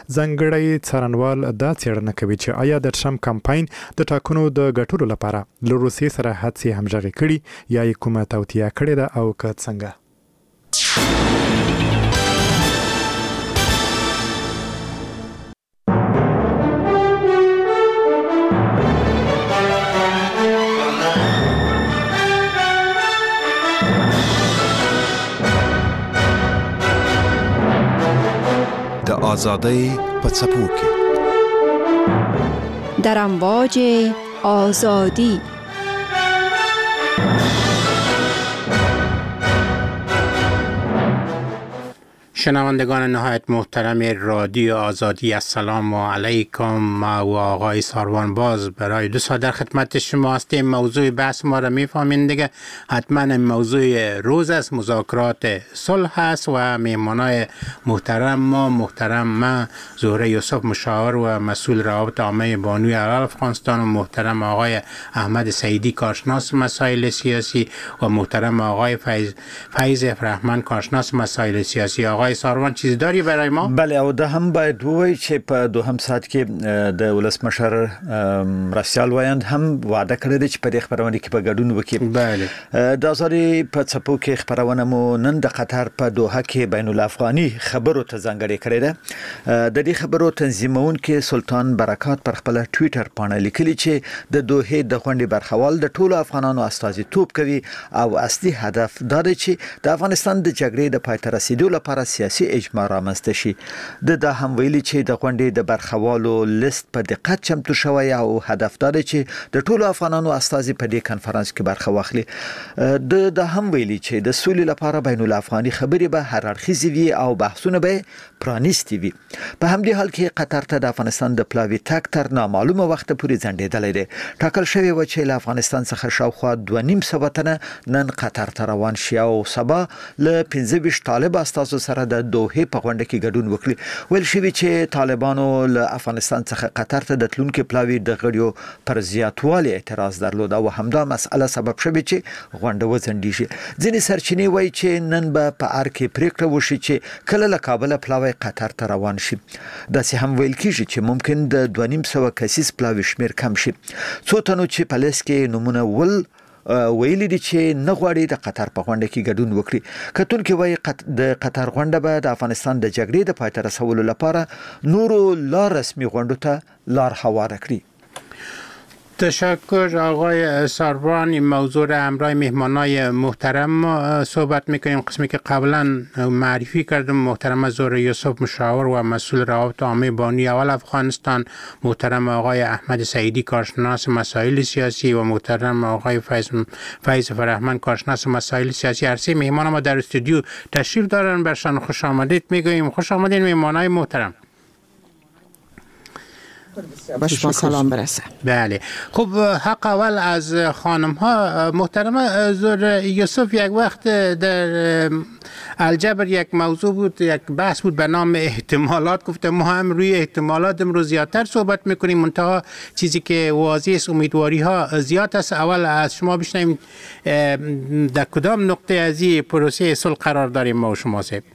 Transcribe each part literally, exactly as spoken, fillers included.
ځانګړی څارنوال دا څېړنه کوي چې آیا د ټرمپ کمپاین د ټاکنو د ګټلو لپاره له روسیې سره هڅې همغږې کړي یا یې کومه توطیه کړې ده او که څنګه. د آزادی په څپو کې در امواج آزادی. شنوندگان نهایت محترم رادیو آزادی، السلام علیکم. و آقای ساروان باز برای دو ساعت در خدمت شما هستیم. موضوع بحث ما را میفهمین دیگه، حتما موضوع روز است، مذاکرات صلح است و میهمانای محترم ما، محترم ما زهره یوسف مشاور و مسئول روابط عامه بانوی اول افغانستان، و محترم آقای احمد سعیدی کارشناس مسائل سیاسی، و محترم آقای فیض فیض فرهمند کارشناس مسائل سیاسی. آقای ساروان چیزی داری برای ما؟ بله، او ده هم باید ووایي چې په دوهم ساعت کې د ولسمشر مرستیال وایند هم وعده کړې ده چې په دې خبرونه کې به ګډون وکړي. بله، د آزادۍ په څپو کې خبرونه مو نن د قطر په دوحه کې بین الافغاني خبرو ته ځانګړې کړې ده. د دې خبرو تنظیمونکي سلطان برکات پر خپل ټوئیټر باندې لیکلي چې د دوحه د غونډې برخوال د ټولو افغانانو استازیتوب کوي او اصلي هدف دا دی چې د افغانستان د جګړې د پای ته رسیدو لپاره سیاسي اجماع رامنځته شي. د دا هم ویلي چې د غونډې د برخوالو لیست په دقت چمتو شوی او هدف دا دی چې د ټولو افغانانو استازي په دې کانفرنس کې برخه واخلي. د دا هم ویلي چې د سولې لپاره بین الافغاني خبرې به هر اړخیزې وي او بحثونه به پرانیستي وي. په همدې حال کې قطر ته د افغانستان د پلاوي تګ تر نامعلومه وخت پورې ځنډېدلی دی. ټاکل شوی و چې له افغانستان څخه شاوخوا دوه نیم سوه تنه نن قطر ته روان شي او سبا له پنځه ویشت طالب استازو سره د دوحه په غونډه کې ګډون وکړي. ویل شوی چې طالبانو له افغانستان څخه قطر ته د تلونکو پلاوي د غړیو پر زیاتوالي اعتراض درلود او همدا مسأله سبب شوی چې غونډه وځنډیږي. ځینې سرچینې وایي چې نن به په ار کې پریکړه وشي چې کله له کابل پلاوي قطر ته روان شي. داسې هم ویل کیږي چې ممکن د دوه نیم سوه کسیز پلاوي شمیر کم شي. څو تنو چې په لیست کې نمونه ول ویلي دي چې نه غواړي د قطر په غونډه کې ګډون وکړي. کتونکي وایي د قطر غونډه به د افغانستان د جګړې د پای ته رسولو لپاره نورو لا رسمي غونډو ته لار هواره کړي. تشکر آقای ساروان. این موضوع را همراه مهمانای محترم صحبت میکنیم. قسمی که قبلا معرفی کردم، محترم زهره یوسف مشاور و مسئول روابط عامه بانوی اول افغانستان، محترم آقای احمد سعیدی کارشناس مسائل سیاسی و محترم آقای فیض فیض فرهمند کارشناس مسائل سیاسی. هر سه مهمان ما در استودیو تشریف دارن، برشان خوش آمدید میگوییم. خوش آمدید مهمانای محترم. با شما سلام برسه. بله، خب حق اول از خانم ها. محترم زهره یوسف، یک وقت در الجبر یک موضوع بود، یک بحث بود به نام احتمالات. گفته ما هم روی احتمالات امروز زیادتر صحبت میکنیم، منتها چیزی که واضح است امیدواری ها زیاد است. اول از شما بشنویم در کدام نقطه از این پروسه صلح قرار داریم ما و شما صاحب؟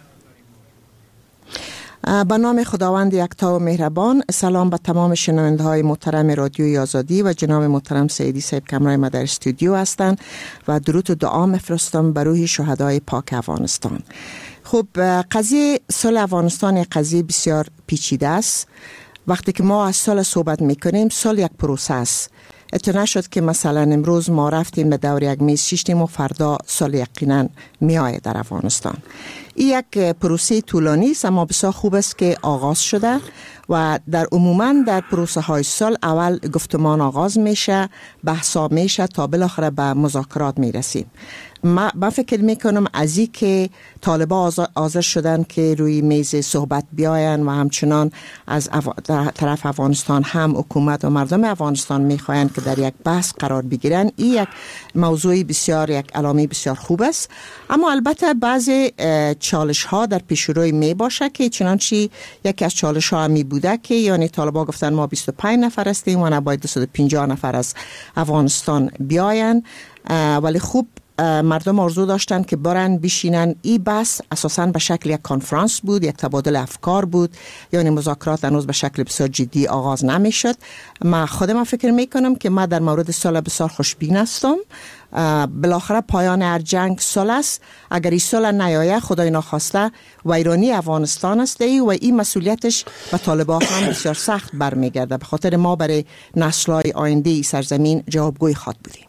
به نام خداوند یکتا و مهربان. سلام به تمام شنونده های محترم رادیوی آزادی و جناب محترم سعیدی صاحب که همراه ما در استودیو هستند و درود و دعا میفرستم به روح شهدای پاک افغانستان. خب، قضیه صلح افغانستان یک قضیه بسیار پیچیده است. وقتی که ما از صلح صحبت میکنیم، صلح یک پروسه است. اتو نشد که مثلا امروز ما رفتیم به دور یک میز شیشتیم و فردا صلح یقینا می آید در افغانستان. این یک پروسه طولانی است، اما بسیار خوب است که آغاز شده و در عموما در پروسه های صلح اول گفتمان آغاز میشه، بحثا میشه تا بالاخره به مذاکرات میرسیم. ما من فکر میکنم از این که طالبان حاضر شدن که روی میز صحبت بیاین و همچنان از طرف افغانستان هم حکومت و مردم افغانستان میخواین که در یک بحث قرار بگیرن، این یک موضوع بسیار یک علامه بسیار خوب است. اما البته بعضی چالش ها در پیشروی می باشه که چنانچه یکی از چالش ها می بوده که یعنی طالبان گفتن ما بیست و پنج نفر هستیم و نباید دویست و پنجاه نفر از افغانستان بیاین. ولی خوب مردم آرزو داشتن که برن بشینن. این بحث اساساً به شکل یک کنفرانس بود، یک تبادل افکار بود، یعنی مذاکرات هنوز به شکل بسیار جدی آغاز نمیشد. ما خودم فکر میکنم که ما در مورد صلح بسیار خوشبین هستم. بالاخره پایان هر جنگ صلح است. اگر این صلح نیاید خدای ناخواسته ویرانی افغانستان است و این مسئولیتش به طالبان هم بسیار سخت برمیگرده. به خاطر ما برای نسل‌های آینده ای سرزمین جوابگوی خواهد بودیم.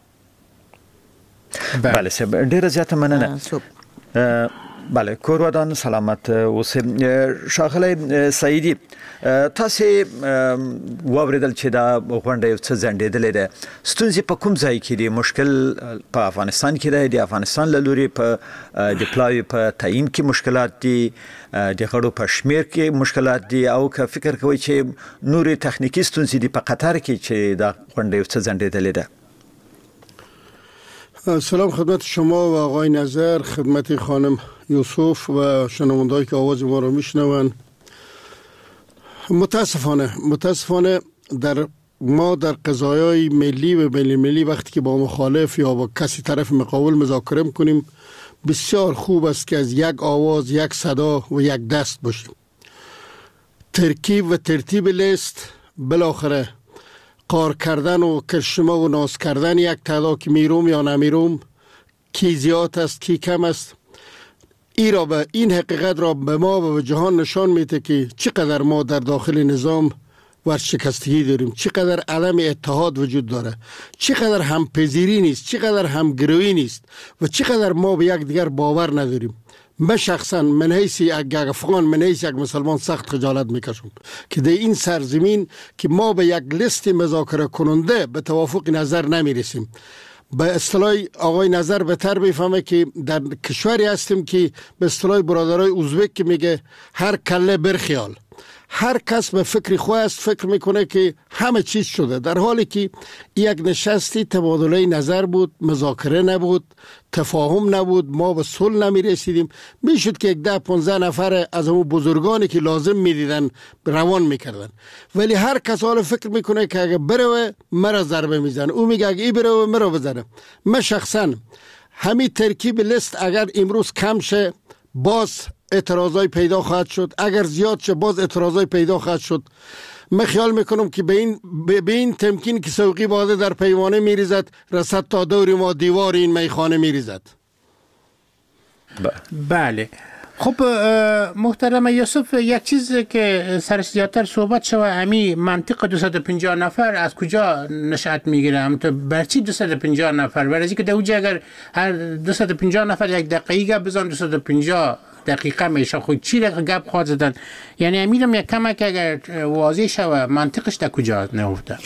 بله سب ډیره زیاته مننه. بله کورودان سلامت اوسه. شاغلی سعیدی تاسو ووریدل چې دا غونډه یو څه ځنډېدلې ده، ستونزې په کوم ځای کې دي؟ مشکل په افغانستان کې دی، د افغانستان له لوري په ډیپلوي په تعیین کې مشکلات دي، د غړو په شمیر کې مشکلات دي، او که فکر کوي چې نورې تخنیکی ستونزې دي په قطر کې چې دا غونډه یو څه ځنډېدلې ده؟ سلام خدمت شما و آقای نظر، خدمت خانم یوسف و شنوندهایی که آواز ما را میشنوند. متاسفانه متاسفانه در ما در قضایای ملی و بین المللی وقتی که با مخالف یا با کسی طرف مقابل مذاکره میکنیم بسیار خوب است که از یک آواز، یک صدا و یک دست باشیم. ترکیب و ترتیب لیست بالاخره قار کردن و کرشمه و ناز کردن یک تعداد که میروم یا نمیروم، کی زیاد است کی کم است، ای را به این حقیقت را به ما و به جهان نشان میده که چقدر ما در داخل نظام ورشکستگی داریم، چقدر عدم اتحاد وجود داره، چقدر همپذیری نیست، چقدر همگرویی نیست و چقدر ما به یک دیگر باور نداریم. من شخصا من حیث یک افغان، من حیث یک مسلمان سخت خجالت میکشم که در این سرزمین که ما به یک لیست مذاکره کننده به توافق نظر نمیرسیم. به اصطلاح آقای نظر بهتر بفهمه که در کشوری هستیم که به اصطلاح برادرای ازبک که میگه هر کله برخیال، هر کس به فکر خود است، فکر میکنه که همه چیز شده، در حالی که یک نشستی تبادله نظر بود، مذاکره نبود، تفاهم نبود، ما به صلح نمی رسیدیم. میشد که یک ده پانزده نفر از همون بزرگانی که لازم میدیدن روان میکردن، ولی هر کس حالا فکر میکنه که اگه بره مرا ضربه میزنه، او میگه اگه ای بره مرا بزنه. من شخصا همین ترکیب لیست اگر امروز کم شه باز اعتراضای پیدا خواهد شد، اگر زیاد شه باز اعتراضای پیدا خواهد شد. من خیال میکنم که به این به این تمکین که سوقی باده در پیمانه میریزد رسد تا دور ما دیوار این میخانه میریزد. بله خب محترم یوسف، یک چیز که سر زیادتر صحبت شوه همی منطق دویست و پنجاه نفر از کجا نشأت میگیره؟ تو برچی دویست و پنجاه نفر؟ برای اینکه در اونجا اگر هر دویست و پنجاه نفر یک دقیقه بزن دویست و پنجاه دقیقه میشه، خود چی را گپ خواهد زدن؟ یعنی امیدم یک کمک اگر واضح شوه منطقش در کجا نهفته؟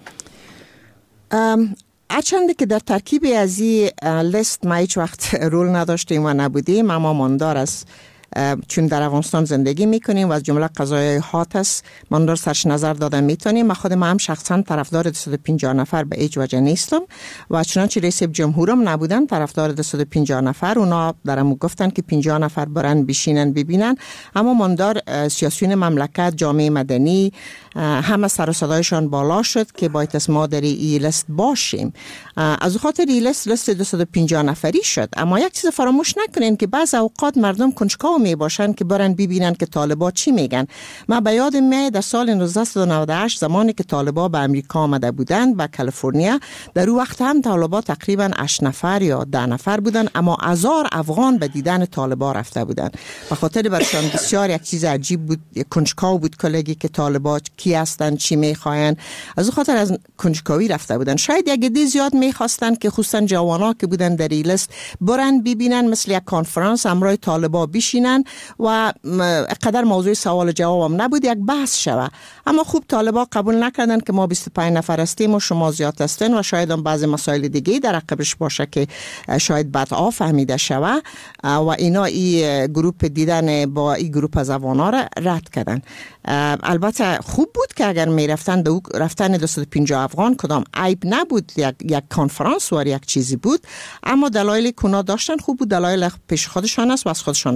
اچنده که در ترکیب از این لیست ما هیچ وقت رول نداشتیم و نبودیم، اما ماندار است چون در افغانستان زندگی میکنیم و از جمله قضایای هات است ماندار سرش نظر دادن میتونیم. من خود من هم شخصا طرفدار دویست و پنجاه نفر به هیچ وجه نیستم و چنانچه رئیس جمهورم نبودن طرفدار دویست و پنجاه نفر، اونا درمو گفتن که پنجاه نفر برن بشینن ببینن، اما ماندار سیاسیون مملکت، جامعه مدنی همه سر و صدایشان بالا شد که باید ما در این لیست باشیم. از خاطر این لیست لیست دویست و پنجاه نفری شد. اما یک چیز فراموش نکنین که بعض اوقات مردم کنجکاو می باشن که برن ببینن که طالبا چی میگن. من به یاد میاد در سال نوزده و نود و هشت زمانی که طالبا به امریکا آمده بودند به کالیفرنیا، در اون وقت هم طالبا تقریبا هشت نفر یا ده نفر بودن، اما هزار افغان به دیدن طالبا رفته بودن. به خاطر برشان بسیار یک چیز عجیب بود، کنجکاو بود کلگی که طالبا کی هستن، چی میخواین، از خاطر از کنجکاوی رفته بودن. شاید یک دی زیاد میخواستن که خصوصا جوانا که بودن در این لیست برن ببینن مثل یک کنفرانس همراه طالبا بشینن و قدر موضوع سوال جواب هم نبود، یک بحث شوه. اما خوب طالبا قبول نکردن که ما بیست و پنج نفر هستیم و شما زیاد هستین و شاید هم بعضی مسائل دیگه در عقبش باشه که شاید بعد فهمیده شوه و اینا این گروپ دیدن با این گروپ از افغانا را رد کردن. البته خوب بود که اگر می رفتن دو رفتن دویست و پنجاه افغان کدام عیب نبود، یک یک کنفرانس و یک چیزی بود، اما دلایلی کنا داشتن خوب بود، دلایل پیش خودشان است و از خودشان باید پرسید.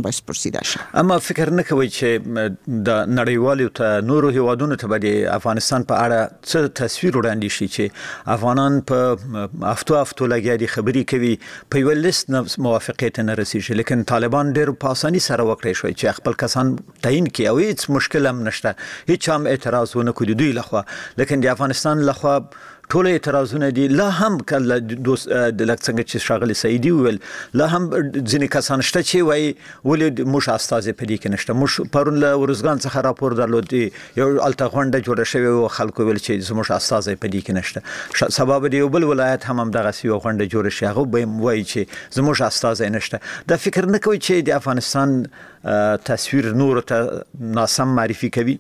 پرسیده شد. اما فکر نکوي چې د نړیوالو ته نورو هیوادونو ته د افغانستان په اړه څه تصویر وړاندې شي چې افغانان په افتو افتو لګیا دي خبري کوي په یو لیست موافقت نه رسیږي، لیکن طالبان ډېر په اساني سره وکړي شوی چې خپل کسان تعیین کړي او هیڅ مشکل هم نشته، هیڅ هم اعتراض ونه کړي دوی لخوا. لیکن د افغانستان لخوا ټول اعتراضونه دي، لا هم کله دوست د لکڅنګ چې شاغلي سعیدی ویل لا هم ځینې کسان شته چې وایي ولې موږ استاد په دې کې نشته. موږ پرون له ورزګان څخه راپور درلود یو التغونډه جوړه شوی او خلکو ویل چې زموږ استاد په دې کې نشته. سبب دی یو بل ولایت هم دغه سی غونډه جوړه شي هغه به وایي چې زموږ استاد نشته. دا فکر نه کوي چې د افغانستان تصویر نور ته ناسم معرفی کوي.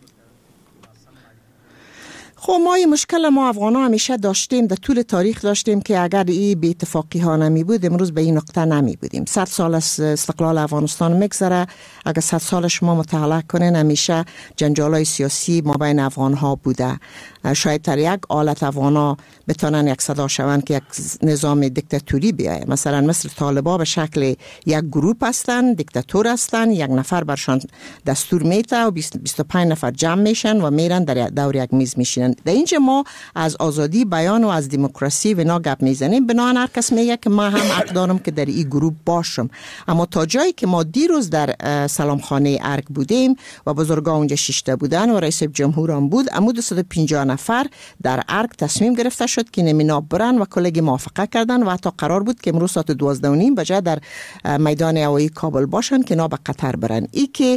خب ما این مشکل ما افغان ها همیشه داشتیم، در طول تاریخ داشتیم که اگر این بی اتفاقی ها نمی بود امروز به این نقطه نمی بودیم. صد سال از استقلال افغانستان میگذره، اگر صد سال شما مطالعه کنین همیشه جنجال های سیاسی ما بین افغان ها بوده. شاید در یک حالت افغان ها بتونن یک صدا شوند که یک نظام دیکتاتوری بیاید، مثلا مثل طالبا به شکل یک گروپ هستن، دیکتاتور هستن، یک نفر برشان دستور میته و بیست و پنج نفر جمع میشن و میرن در دور یک میز میشینن. در اینجا ما از آزادی بیان و از دموکراسی و اینا گپ میزنیم، بنابراین هر کس میگه که ما هم حق دارم که در این گروه باشم. اما تا جایی که ما دیروز در سلامخانه ارگ بودیم و بزرگان اونجا شیشته بودن و رئیس جمهور هم بود، اما دویست و پنجاه نفر در ارگ تصمیم گرفته شد که نمینا برن و کلگی موافقه کردن و حتی قرار بود که امروز ساعت دوازده و نیم بجای در میدان هوایی کابل باشن که نا به قطر برن. ای که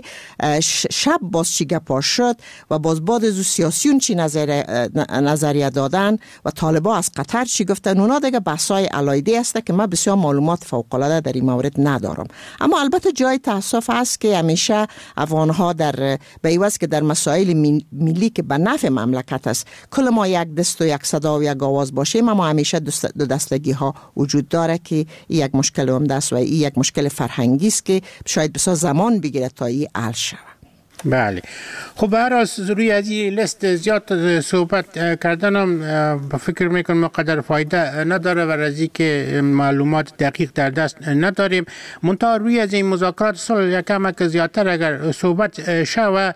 شب باز چی گپا شد و باز بعد از سیاسیون چی نظر نظریه دادن و طالبا از قطر چی گفتن، اونا دیگه بحثای علایده است که من بسیار معلومات فوق العاده در این مورد ندارم. اما البته جای تاسف است که همیشه افغان‌ها در بیوست که در مسائل ملی که به نفع مملکت است کل ما یک دست و یک صدا و یک آواز باشیم، اما همیشه دو دستگی ها وجود داره که یک مشکل هم دست و یک مشکل فرهنگی است که شاید بسیار زمان بگیره تا این حل شود. بله. خب براز روی از این لیست زیاد صحبت کردنم با فکر میکنم مقدر فایده نداره و رازی که معلومات دقیق در دست نداریم. منتها روی از این مذاکرات صلح یکم که زیادتر اگر صحبت شوه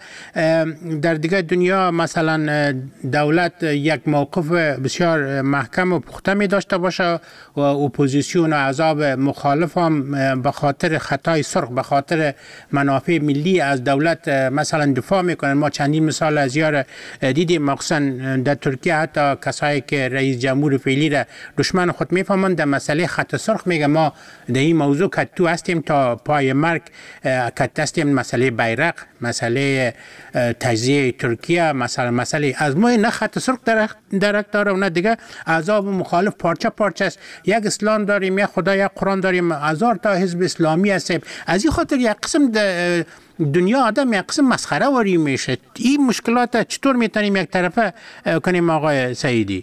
در دیگه دنیا مثلا دولت یک موقف بسیار محکم و پخته می داشته باشه و اپوزیسیون و احزاب مخالف هم به خاطر خطای سرخ به خاطر منافع ملی از دولت مثلا دفاع میکنن. ما چندین مثال از یار دیدیم، مخصوصا در ترکیه حتی کسایی که رئیس جمهور فعلی را دشمن خود میفهمند در مسئله خط سرخ میگه ما در این موضوع کتو هستیم تا پای مرگ کت هستیم. مسئله بیرق، مسئله تجزیه ترکیه، مثلا مسئله از ما نه خط سرخ درک داره و نه دیگه احزاب مخالف پارچه پارچه است. یک اسلام داریم، یک خدا، یک قرآن داریم، هزار تا حزب اسلامی هست. از این خاطر یک قسم دنیا آدم یک قسم مسخره واری میشه. این مشکلات چطور میتونیم یک طرفه کنیم آقای سعیدی؟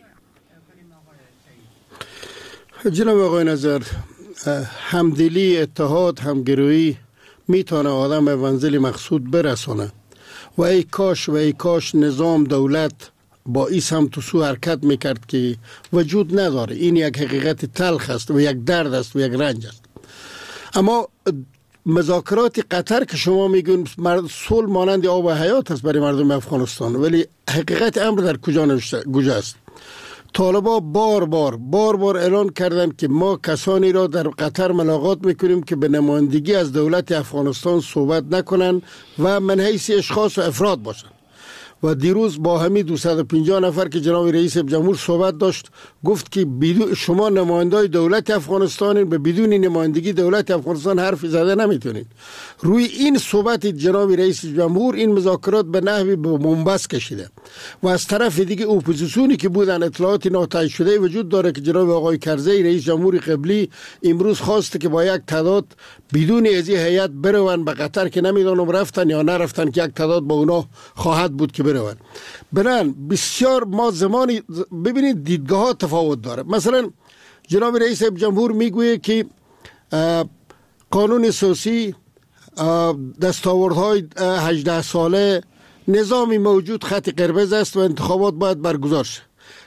جناب آقای نظر، همدلی، اتحاد، همگرایی میتونه آدم به منزل مقصود برسونه و ای کاش و ای کاش نظام دولت با این سمت و سو حرکت میکرد که وجود نداره. این یک حقیقت تلخ است و یک درد است و یک رنج است. اما مذاکرات قطر که شما میگون صلح مانند آب حیات است برای مردم افغانستان، ولی حقیقت امر در کجا نوشته کجاست؟ طالبا بار بار بار بار اعلان کردند که ما کسانی را در قطر ملاقات میکنیم که به نمایندگی از دولت افغانستان صحبت نکنند و من حیث اشخاص و افراد باشند. و دیروز با همین دویست و پنجاه نفر که جناب رئیس جمهور صحبت داشت گفت که شما نمایندای دولت افغانستان به بدون نمایندگی دولت افغانستان حرف زده نمیتونید. روی این صحبت جناب رئیس جمهور این مذاکرات به نحوی به بنبست کشیده و از طرف دیگه اپوزیسیونی که بودن اطلاعات ناتایید شده وجود داره که جناب آقای کرزی رئیس جمهور قبلی امروز خواسته که با یک تعداد بدون از این هیئت بروند به قطر که نمیدونم رفتن یا نرفتن که یک تعداد با اونا خواهد بود که بروند. برن بسیار ما زمانی ببینید دیدگاه ها تفاوت داره. مثلا جناب رئیس جمهور میگویه که قانون اساسی، دستاوردهای هجده ساله، نظامی موجود خط قرمز است و انتخابات باید برگزار شه.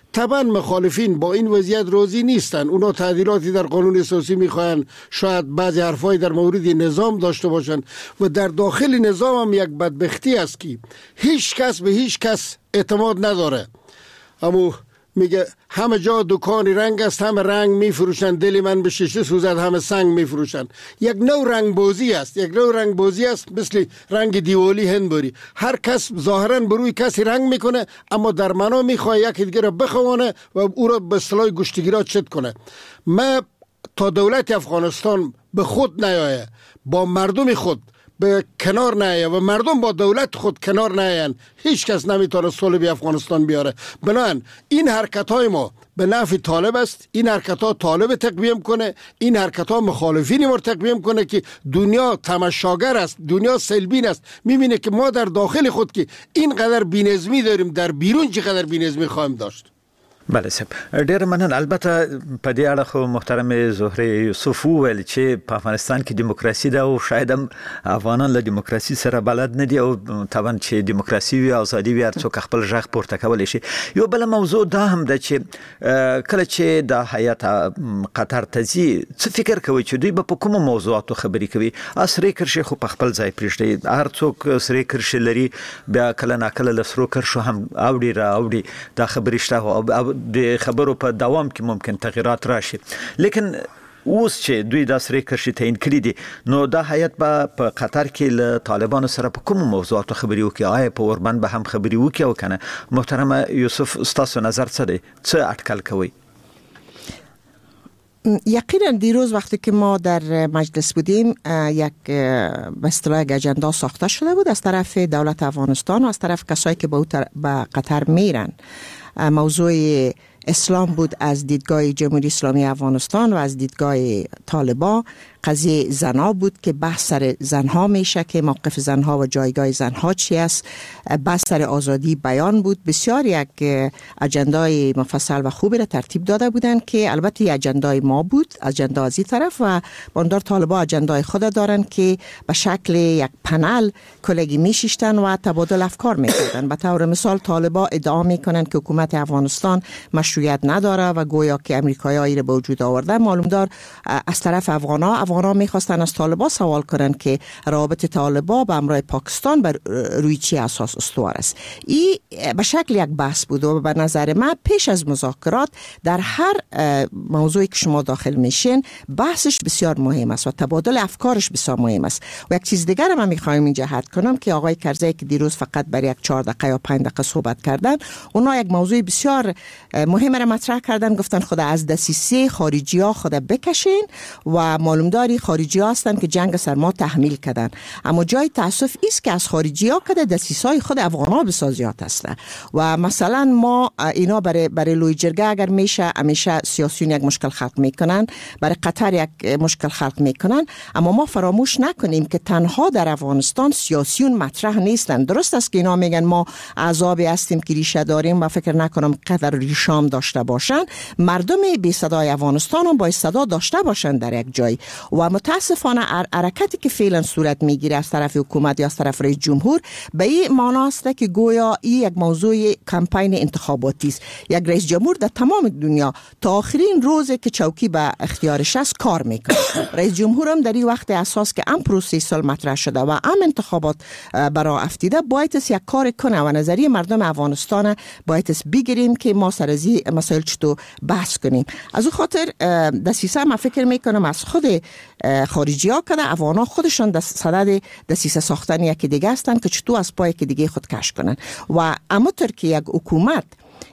طبعا مخالفین با این وضعیت راضی نیستن. اونا تعدیلاتی در قانون اساسی میخواین، شاید بعضی حرفای در مورد نظام داشته باشن و در داخل نظام هم یک بدبختی است که هیچ کس به هیچ کس اعتماد نداره. اما میگه همه جا دکان رنگ است، همه رنگ میفروشن، دل من به شیشه سوزد، همه سنگ میفروشن. یک نوع رنگ بازی است، یک نوع رنگ بازی است مثل رنگ دیوالی هندبری. هر کس ظاهرا بروی کسی رنگ میکنه اما در معنا میخواد یکی دیگه را بخوانه و او را به اصطلاح گشتگیرات چت کنه. ما تا دولت افغانستان به خود نیایه، با مردم خود به کنار نیایه و مردم با دولت خود کنار نیاین، هیچ کس نمیتونه صلح به افغانستان بیاره. بنابراین این حرکت های ما به نفع طالب است. این حرکت ها طالب تقویم کنه، این حرکت ها مخالفین ما تقویم کنه که دنیا تماشاگر است، دنیا سلبین است، میبینه که ما در داخل خود که اینقدر بی‌نظمی داریم، در بیرون چقدر بی‌نظمی خواهیم داشت. بله صاحب، ډیر مننه. البته په دې اړه خو محترم زهره یوسف وویل چې په افغانستان کې دیموکراسي ده او شاید هم افغانان له دیموکراسي سره بلد نه دي او طبعا چې دیموکراسي وي او ازادي وي هر څوک خپل غږ پورته کولی شي. یو بل موضوع دا هم ده چې کله چې د هیات قطر ته ځي څه فکر کوي چې دوی به په کومو موضوعاتو خبرې کوي؟ سرې کرښې خو په خپل ځای پرېږدي، هر څوک سرې کرښې لري، بیا کله ناکله له سرو کرښو هم اوړي را اوړي، دا خبرې شته او د خبرو په دوام کې ممکن تغیرات راشي. لیکن اوس چې دوی د سرې کرښې تعیین کړي دي، نو دا هیات به په قطر کې له طالبانو سره په کومو موضوعاتو خبرې وکړي؟ آیا په اوربند به هم خبرې وکړي او کنه؟ محترم یوسف، ستاسو نظر څه دی؟ څه اټکل کوي؟ یقینا دیروز وقتی که ما در مجلس بودیم یک به اصطلاح اجندا ساخته شده بود از طرف دولت افغانستان و از طرف کسایی که به قطر میرن. موضوع اسلام بود از دیدگاه جمهوری اسلامی افغانستان و از دیدگاه طالبان. قضیه زنها بود که بحث سر زنها میشه که موقف زنها و جایگاه زنها چی است. بحث سر آزادی بیان بود. بسیار یک اجندای مفصل و خوبی را ترتیب داده بودند که البته یک اجندای ما بود، اجندا از این طرف، و باندار طالبان اجندای خود دارن که به شکل یک پنل کلگی میشیشتن و تبادل افکار میکردن. به طور مثال طالبان ادعا میکنن که حکومت افغانستان مشروعیت نداره و گویا که امریکایی‌ها را به وجود آورده. معلومدار از طرف افغانا افغانا میخواستن از طالبان سوال کنن که روابط طالبان با همراه پاکستان بر روی چی اساس استوار است. این به شکل یک بحث بود و به نظر من پیش از مذاکرات در هر موضوعی که شما داخل میشین بحثش بسیار مهم است و تبادل افکارش بسیار مهم است. و یک چیز دیگر من میخوایم اینجا حد کنم که آقای کرزی که دیروز فقط برای یک چهار دقیقه یا پنج دقیقه صحبت کردن، اونا یک موضوع بسیار مهم را مطرح کردن. گفتن خدا از دسیسه خارجی ها خدا بکشین و معلوم داری خارجی ها هستن که جنگ سر ما تحمیل کردن. اما جای تاسف است که از خارجی ها کده دسیسه های خود افغان ها بسازیات هستن و مثلا ما اینا برای برای لوی جرگه اگر میشه همیشه سیاسیون یک مشکل خلق میکنن، برای قطر یک مشکل خلق میکنن. اما ما فراموش نکنیم که تنها در افغانستان سیاسیون مطرح نیستن. درست است که اینا میگن ما عذابی هستیم که ریشه داریم و فکر نکنم قدر ریشام داشته باشن. مردم بی صدای افغانستان هم باید صدا داشته باشن در یک جای. و متاسفانه حرکتی که فعلا صورت میگیره از طرف حکومت یا از طرف رئیس جمهور به این معنا است که گویا این یک موضوع کمپین انتخاباتی است. یک رئیس جمهور در تمام دنیا تا آخرین روزی که چوکی به اختیارش است کار میکنه. رئیس جمهور هم در این وقت اساس که ام پروسیسال مطرح شده و ام انتخابات برای افتیده باید است یک کار کنه و نظریه مردم افغانستان باید است بگیریم که ما سر از این مسائل چطور بحث کنیم. از اون خاطر دسیسه ما فکر میکنم از خود خارجی ها کده افغان ها خودشان در صدد دسیسه ساختن یکی دیگه هستن که چطور از پای که دیگه خود کش کنن. و اما که یک حکومت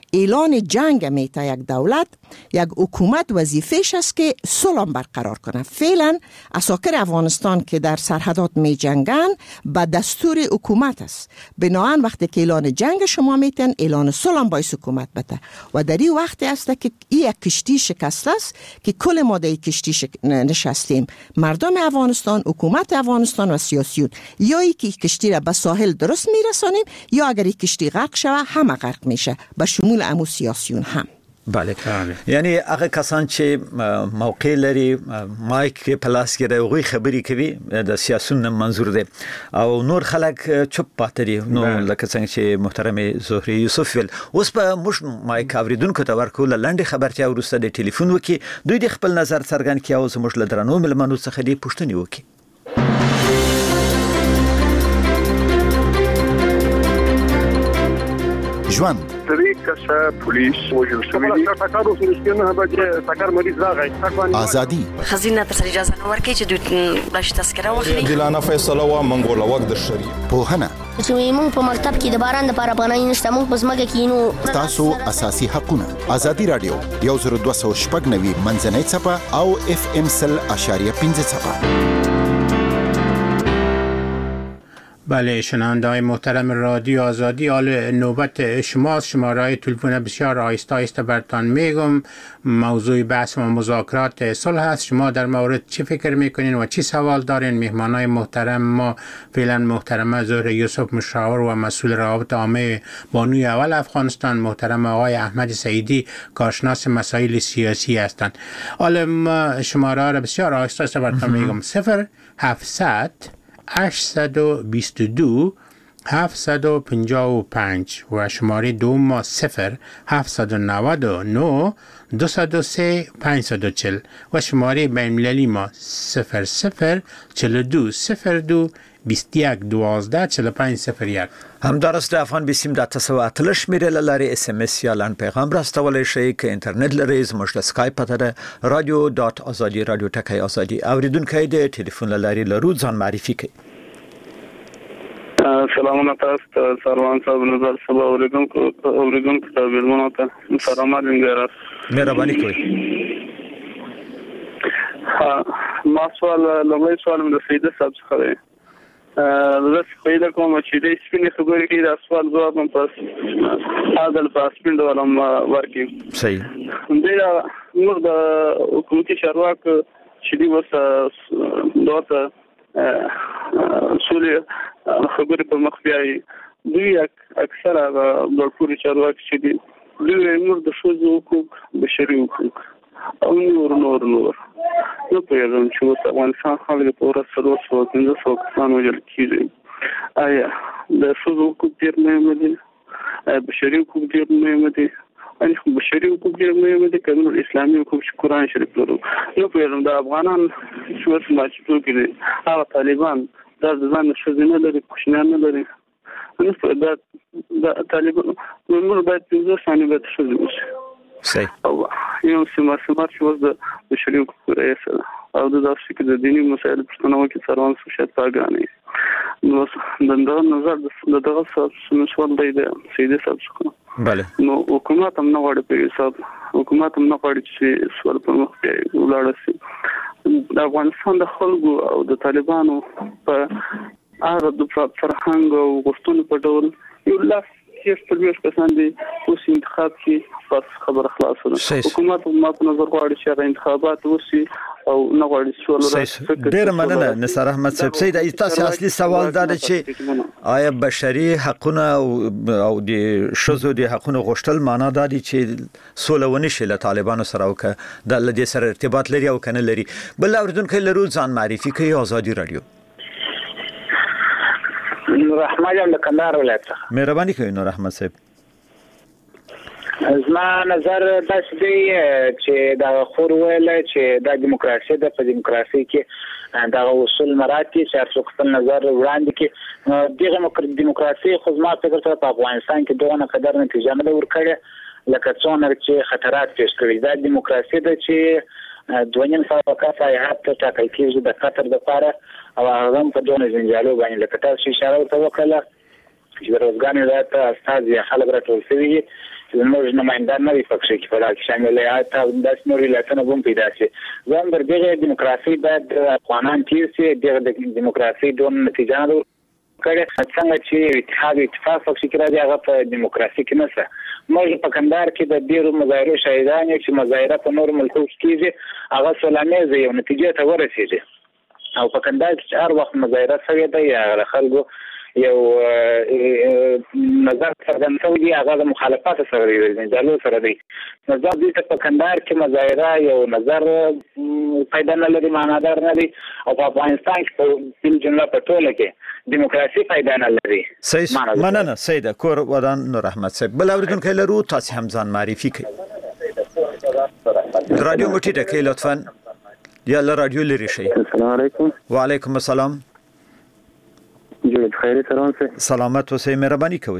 اعلان جنگ میته یک دولت، یک حکومت وظیفه‌اش است که صلح برقرار کنه. فعلا اساکر افغانستان که در سرحدات می جنگن به دستور حکومت است. بنابراین وقتی که اعلان جنگ شما میتن اعلان صلح باید حکومت بده و در این وقت است که این یک کشتی شکسته است که کل ما در کشتی شک... نشستیم، مردم افغانستان، حکومت افغانستان و سیاسیون. یا اینکه کشتی را به ساحل درست میرسانیم یا اگر این کشتی غرق شود همه غرق میشه به شمول امو سیاسیون هم. بله یعنی هغه کسان چې موقع لري مایک په لاس کې د غوي خبري کوي د سیاستون منظور دی او نور خلک چوپ پاتې دي نو لکه څنګه چې محترم زهري یوسف ول اوس په موږ مایک اوریدونکو ته ورکول لاندې خبرتیا ورسته د ټلیفون وکي دوی د خپل نظر څرګند کړي او زموږ له درنو ملمنو څخه دې پوښتنه وکي. ژوند طریق کسا پولیس وجل شوی دی تاکارو سرسکنه به تاکار مریض راغی ازادي خزینه تر اجازه نه ورکړي چې دوی باش تذکره واخلي دلانه فیصله وا منګول وخت د شری په هنه چې موږ په مکتب کې د باران د لپاره پناه نشته موږ په ځمکه کې نو تاسو اساسي حقونه ازادي رادیو یو زر دوه سوه شپږ نوي منځنۍ صفه او اف ام سل اشاریه پنځه صفه. بله شنونده های محترم رادیو آزادی حال نوبت شماست. شماره های تلفن بسیار آهسته آهسته براتان میگم. موضوع بحث و مذاکرات صلح است. شما در مورد چی فکر میکنین و چی سوال دارین؟ مهمان های محترم ما فعلا محترم زهره یوسف مشاور و مسئول روابط عامه بانوی اول افغانستان، محترم آقای احمد سعیدی کارشناس مسائل سیاسی هستند. حالا شماره را بسیار آهسته آهسته براتان میگم. صفر هفتصد هشتصد و بیست و دو هفتصد و پنجاه و پنج و شماره دوم ما صفر هفتصد و نود و نه دویست و سه پانصد و چهل و شماره بین‌المللی ما صفر صفر چهل و دو صفر دو بیست و یک دوازده چهل و پنج صفر یک. همدارست افغان بیسیم د تاسو اتل شمیره لاري اس ام اس یا لان پیغام راستولای شي ک انټرنیټ لري زموږ د سکایپ پته ده رادیو ډاټ ازادي رادیو ټکای ازادي اوریدونکو د ټلیفون لاري لرو ځان معرفي کړئ. سلامونه تاسو ته سروان صاحب نظر صبح اوریدونکو اوریدونکو ته ورمنو ته سلامات انګراس مهرباني کوئ. ما سوال لومړی سوال د سیده صاحب څخه دی. زه پیدا کوم چې د سپینې خبرې کې د سوال جواب هم پس عادل په سپین ډول هم ورکړي. صحیح. دا نور د حکومتي چارواک چې دی وسه دوته سولې خبرې په مخ بیاي دوی اکثره ګړپوري چارواک چې دی دوی نور د ښځو حقوق بشري حقوق او نور نور نور نو په یوه چې اوس افغانستان خلک په ورځ څلور سوه پنځه سوه کسان وژل کېږي. آیا د ښځو حقوق ډېر مهم دي؟ بشري حقوق ډېر مهم دي؟ ان بشري حقوق ډېر مهم دي که نور اسلامي حقوق چې قرآن شریف لرو؟ نو په یوه د افغانان چې اوس ماچتو کې دي هغه طالبان دا د ځان ښځې نه لري کوچنیان نه لري نو دا د طالبان نور باید پنځه ثانیې باید ښځې وشي. صحیح. او یو سیمه سیمه چې اوس د بشري حقوقو رئیس ده او د داسې کې د دیني مسایل پوښتنه وکړي څروان صاحب شاید پاګرانې نو د دغه نظر د دغه صاحب سوال دی د سیدي صاحب څخه. بله. نو حکومت هم نه غواړي په حساب حکومت هم نه غواړي چې سوال په مخ کې ولاړ شي. د افغانستان د خلکو او د طالبانو په هغه د فرهنګ او غوښتنو په ډول یو لاس کیس په دې کسان دي اوس انتخاب کې پس خبر خلاصونه حکومت ما په نظر غواړي چې انتخابات وشي او نه غواړي سوال ډیر مننه نثار احمد صاحب. سید تاسو اصلي سوال دا دی چې آیا بشري حقونه او د شذو د حقونو غوښتل معنا دا دی چې سوله ونشي له طالبانو سره او که د لدې سره ارتباط لري او کنه لري؟ بل اوریدونکو لرو ځان معرفي کوي. آزادي رادیو نور احمد یم د کندهار ولایت څخه. مهرباني کوئ نور احمد صاحب. زما نظر داسې دی چې دا خور ویل چې دا دیموکراسي ده په دیموکراسي کې دا اصول مراد دي چې هر څوک خپل نظر وړاندې کړي. دغه دیموکراسي خو زما فکر سره په افغانستان کې دغه قدر نتیجه نه ورکړي لکه څونه چې خطرات پیښ کړي. دا دیموکراسي ده چې دوه نیم سوه کسه هیات ټاکل کېږي د قطر دپاره او هغه هم په دونه جنجالو باندې لکه تاسو اشاره ورته وکړله چې د روزګان ولایت استازي خلک راټول شوي دي چې زموږ نمایندان نه وي په کښې کې په دغه کې شامل هیات او داسې نور ولایتونه به هم پیدا شي. زه هم تر دغې دیموکراسي باید افغانان تېر شي دغه دیموکراسي دونه نتیجه نه ده ورکړې څنګه چې اتحاد اتفاق په کښې کې راځي هغه په دیموکراسي کې نشته. موږ په کندهار کې د ډېرو مظاهرو شاهدان یو چې مظاهره په نورو ملکو کې کېږي هغه سوله یو نتیجې ته ورسېږي او په کندهار کې هر وخت مظاهره شوې ده یا د خلکو یو نظر څرګند شوی دی هغه د مخالفت سره دی جنجالو سره دی نظر دې ته په کندهار کې مظاهره یو نظر پیدا نه لري معنادار نه دی او په افغانستان کې په جمله په ټوله کې دیموکراسي پیدا نه لري صحیح مننه سید کور ودان نور احمد صاحب بل اوریدونکو لرو تاسو هم ځان معرفي کړئ رادیو مټی ټکي لطفا یا له رادیو لري شي السلام علیکم وعلیکم السلام جوړ خیر سلام سه سلامت اوسئ مهرباني کوئ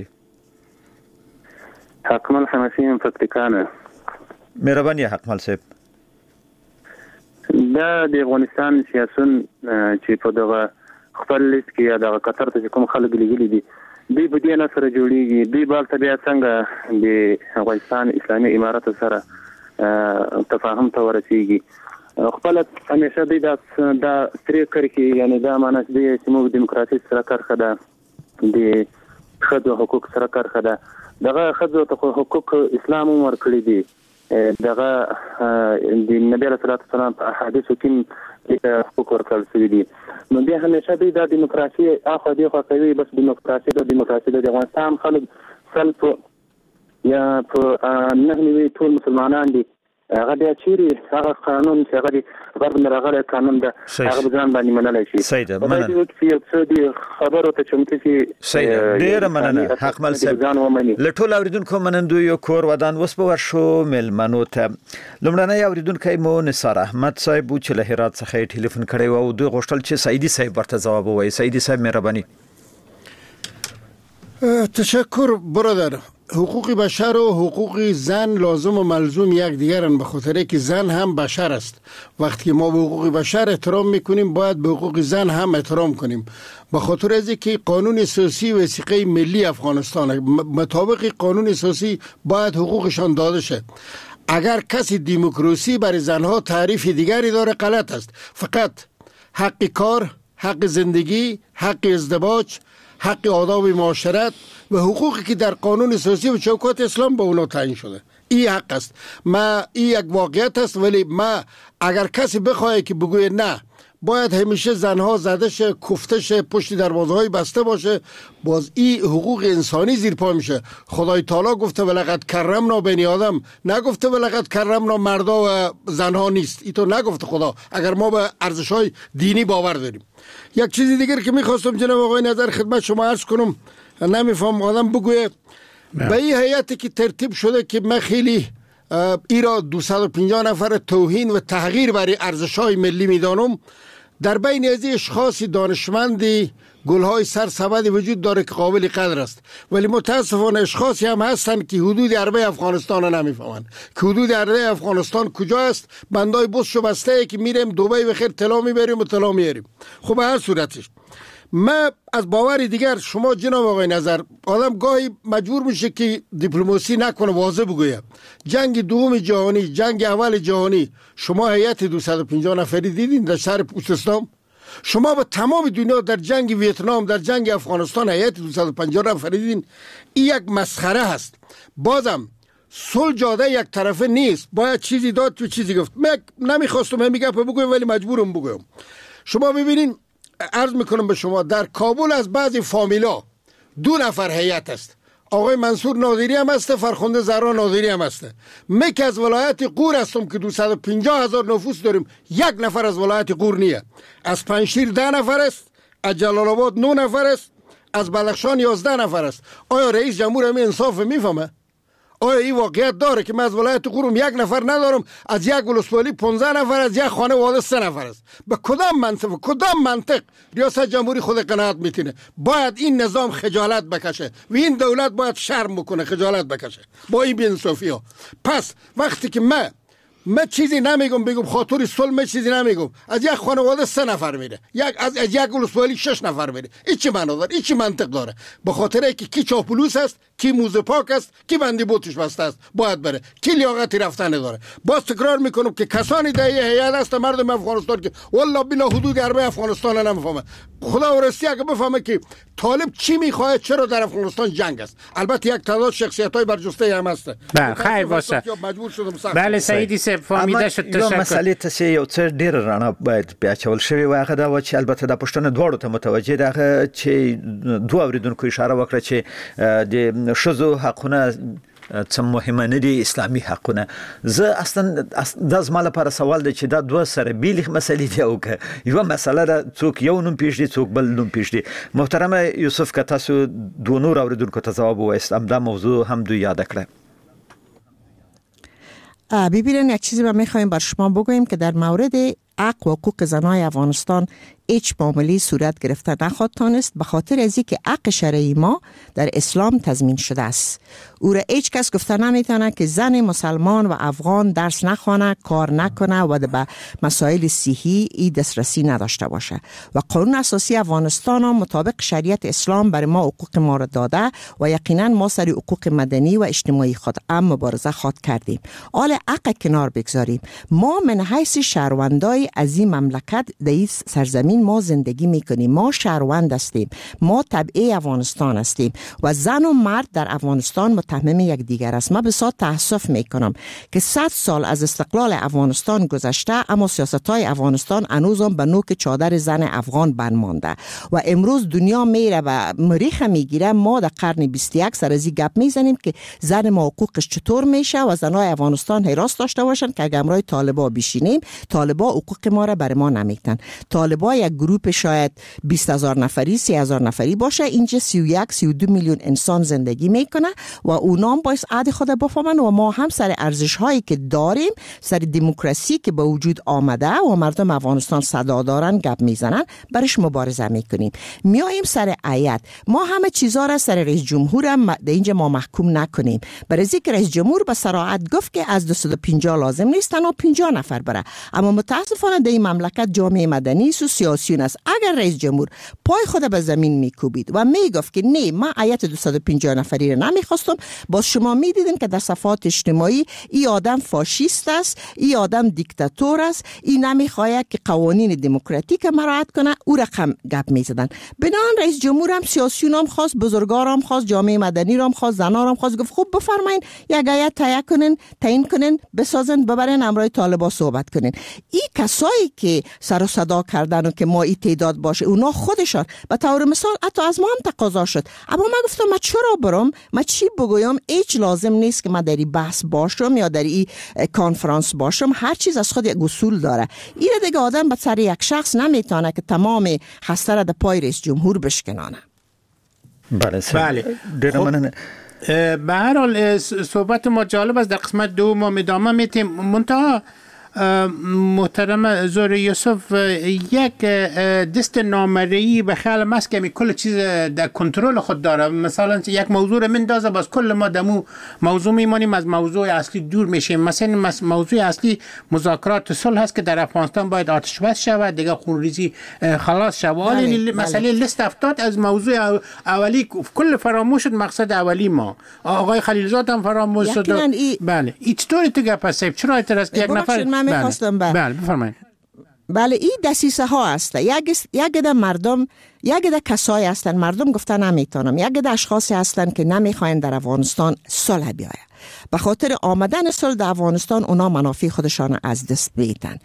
حکمل حنفی فکرکانه مهرباني حکمل صاحب دا د افغانستان سیاسون چې په دغه خپل لیست کې یا د قطر ته کوم خلک لګیلي دي دوی په دې نه سره جوړیږي دوی بل طبيعه څنګه د افغانستان اسلامي امارات سره تفاهم ته ورسیږي خپل همیشه دوی دا د ستریکر کې یعنی دا معنی دی چې موږ دیموکراسي سره کار خدا د خدو حقوق سره کار خدا دغه خدو ته حقوق اسلام ورکړي دي دغه د نبی صلی الله علیه وسلم په احادیث کې حقوق ورکړل شوی دي نو بیا همیشه دوی د دیموکراسي اخو دی خو کوي بس دیموکراسي د دیموکراسي د افغانستان خلک سلف یا په نه نیوي ټول مسلمانان دي هغه د چیرې هغه قانون چې هغه د غرب نه راغلی قانون د هغه ځان باندې منلای شي سید مننه خبرو ته چمتو چې سید ډیر مننه حکمل صاحب لټول اوریدونکو منندو یو کور ودان وس په ورشو ملمنو ته لمړنۍ اوریدونکو مو نثار احمد صاحب چې له هرات څخه ټلیفون کړی و او دوی غوښتل چې سیدی صاحب ورته جواب ووایي سیدی صاحب مهرباني تشکر برادر حقوق بشر و حقوق زن لازم و ملزوم یک دیگرن به خاطر که زن هم بشر است وقتی که ما به حقوق بشر احترام میکنیم باید به حقوق زن هم احترام کنیم به خاطر از که قانون اساسی وثیقه ملی افغانستان مطابق قانون اساسی باید حقوقشان داده شد اگر کسی دموکراسی برای زنها تعریف دیگری داره غلط است فقط حق کار حق زندگی حق ازدواج حق آداب معاشرت و حقوقی که در قانون اساسی و چوکات اسلام به اونا تعیین شده این حق است ما این یک واقعیت است ولی ما اگر کسی بخواه که بگوید نه باید همیشه زنها زده شه کفته شه پشت دروازه های بسته باشه باز این حقوق انسانی زیر پا میشه خدای تعالی گفته ولقد کرمنا بنی آدم نگفته ولقد کرمنا مردا و زنها نیست این تو نگفته خدا اگر ما به ارزش های دینی باور داریم یک چیزی دیگر که میخواستم جناب آقای نظر خدمت شما عرض کنم نمیفهم آدم بگویه به این هیئتی که ترتیب شده که من خیلی ایرا دویست و پنجاه نفر توهین و تحقیر برای ارزش‌های ملی میدانم در بین از اشخاص دانشمندی گلهای سرسبد وجود داره که قابل قدر است ولی متاسفانه اشخاصی هم هستن که حدود عربه افغانستان رو نمیفهمن که حدود عربه افغانستان کجا است بندای بسشو بسته که میریم دبی بخیر طلا میبریم و طلا میاریم خب به هر صورتش من از باور دیگر شما جناب آقای نظر آدم گاهی مجبور میشه که دیپلماسی نکنه واضح بگوید جنگ دوم جهانی جنگ اول جهانی شما هیئت دویست و پنجاه نفری دیدین در شهر پوزدستان شما به تمام دنیا در جنگ ویتنام در جنگ افغانستان هیئت دویست و پنجاه نفری دیدین این یک مسخره هست بازم صلح جاده یک طرفه نیست باید چیزی داد تو چیزی گفت من نمیخواستم همین گپ بگویم ولی مجبورم بگویم شما ببینین عرض میکنم به شما در کابل از بعضی فامیلا دو نفر هیئت است آقای منصور ناظری هم هسته فرخنده زهرا ناظری هم هسته من که از ولایت قور هستم که دویست و پنجاه هزار نفوس داریم یک نفر از ولایت قور نیه از پنجشیر ده نفر است از جلال آباد نه نفر است از بلخشان یازده نفر است آیا رئیس جمهور همین انصاف میفهمه آیا این واقعیت داره که من از ولایت قورم یک نفر ندارم از یک ولسوالی پانزده نفر از یک خانواده سه نفر است به کدام منطق کدام منطق ریاست جمهوری خود قناعت میتونه باید این نظام خجالت بکشه و این دولت باید شرم بکنه خجالت بکشه با این بی‌انصافی ها پس وقتی که من من چیزی نمیگم بگم خاطر صلح من چیزی نمیگم از یک خانواده سه نفر میره یک از, از یک ولسوالی شش نفر میره این چه معنا داره این چه منطق داره به خاطر اینکه کی چاپلوس است کی موزه پاک است کی بندی بوتش بسته است باید بره کی لیاقتی رفتن داره باز تکرار میکنم که کسانی در این هیئت هست مردم افغانستان که والله بلا حدود عربه افغانستان نمیفهمه خدا ورستی اگه بفهمه که طالب چی میخواد چرا در افغانستان جنگ است البته یک تعداد شخصیت‌های برجسته هم هست بله خیر باشه بله سیدی فهمیده شد. تشکر. یو مسئله تاسو یو څه ډیر رڼا باید بیا چول شوی واغه دا و چې البته د پښتون دواړو ته متوجه ده چې دوه اوریدونکو اشاره وکړه چې د شذو حقونه څه مهمه نه دي اسلامي حقونه. زه اصلا د زما لپاره سوال دی چې دا دوه سره بیل مسلې دی او که یو مسله ده څوک یو نوم پیښ دي څوک بل نوم پیښ دي. محترم یوسف که تاسو دوه نور اوریدونکو ته جواب وایست هم دا موضوع هم دو یاد کړه. ببینید یک چیزی ما میخوایم بر شما بگوییم که در مورد حق و حقوق زنای افغانستان هیچ معامله صورت گرفته نخواهد تانست، به خاطر از اینکه حق شرعی ما در اسلام تضمین شده است. او را هیچ کس گفته نمیتونه که زن مسلمان و افغان درس نخوانه، کار نکنه و به مسائل صحی ای دسترسی نداشته باشه. و قانون اساسی افغانستان هم مطابق شریعت اسلام برای ما حقوق ما را داده و یقینا ما سر حقوق مدنی و اجتماعی خود هم مبارزه خواهد کردیم. حال حق کنار بگذاریم، ما من حیث شهروندای از این مملکت در این سرزمین ما زندگی میکنیم، ما شهروند هستیم، ما تبعه افغانستان هستیم و زن و مرد در افغانستان متهم یک دیگر است. من بسیار تاسف میکنم که صد سال از استقلال افغانستان گذشته اما سیاست‌های افغانستان هنوزم به نوک چادر زن افغان بند مانده و امروز دنیا میره و مریخ میگیره. ما در قرن بیست و یک سر از این گپ میزنیم که زن ما حقوقش چطور میشه و زنای افغانستان حراس داشته باشن که اگر امروز طالبا بشینیم طالبا حقوق ما را بر ما نمیتن. طالبا یک گروپ شاید بیست هزار نفری سی هزار نفری باشه، اینجا سی و یک سی و دو میلیون انسان زندگی میکنه و اونام باید عهد خود بفهمن و ما هم سر ارزش هایی که داریم، سر دموکراسی که به وجود آمده و مردم افغانستان صدا دارن گپ میزنن برش مبارزه میکنیم. میایم سر آیت، ما همه چیزا را سر رئیس جمهور هم اینجا ما محکوم نکنیم. برای ذکر رئیس جمهور به صراحت گفت که از دویست و پنجاه لازم نیست تنها پنجاه نفر بره، اما متاسفانه در این مملکت جامعه مدنی و سیاسیون است. اگر رئیس جمهور پای خود به زمین میکوبید و میگفت که نه من آیت دویست و پنجاه نفری را نمیخواستم، باز شما میدیدین که در صفحات اجتماعی این آدم فاشیست است، این آدم دیکتاتور است، این نمیخواد که قوانین دموکراتیک مراعات کنه، او رقم گپ میزدن. بنان رئیس جمهور هم سیاسیون هم خواست، بزرگار هم خواست، جامعه مدنی هم خواست، زنان هم خواست، گفت خب بفرمایین یک آیت تایید کنین، تعیین کنین، بسازن، ببرین امروی طالبا صحبت کنین. این کسایی که سر و صدا کردن و که ما این تعداد باشه اونا خودشان به طور مثال حتی از ما هم تقاضا شد، اما من گفتم من چرا برم، من چی بگویم، هیچ لازم نیست که من در این بحث باشم یا در این کانفرانس باشم. هر چیز از خود یک اصول داره. این دیگه آدم به سر یک شخص نمیتونه که تمام خسته را در پای رئیس جمهور بشکنانه. بله بله. به هر حال صحبت ما جالب است. در قسمت دو ما ادامه میتیم. منتها محترم زهره یوسف، یک دست نامرئی به خیال ماست که کل چیز در کنترل خود داره. مثلا یک موضوع رو مندازه باز کل ما دمو موضوع میمانیم، از موضوع اصلی دور میشیم. مثلا موضوع اصلی مذاکرات صلح هست که در افغانستان باید آتش بس شود، دیگه خونریزی خلاص شود. بله، مسئله بله. لیست افتاد از موضوع اولی کل فراموش شد. مقصد اولی ما آقای خلیلزاد هم فراموش شد. ای... بله این چطوری تو گپ هست؟ چرا اعتراض یک نفر میخواستم بله بله بفرمایید. بله این دسیسه ها است. یک یک ده مردم، یک ده کسایی هستن مردم گفتن نمیتونم، یک ده اشخاصی هستن که نمیخواین در افغانستان صلح بیاید. به خاطر آمدن صلح در افغانستان اونا منافع خودشان از دست میدن.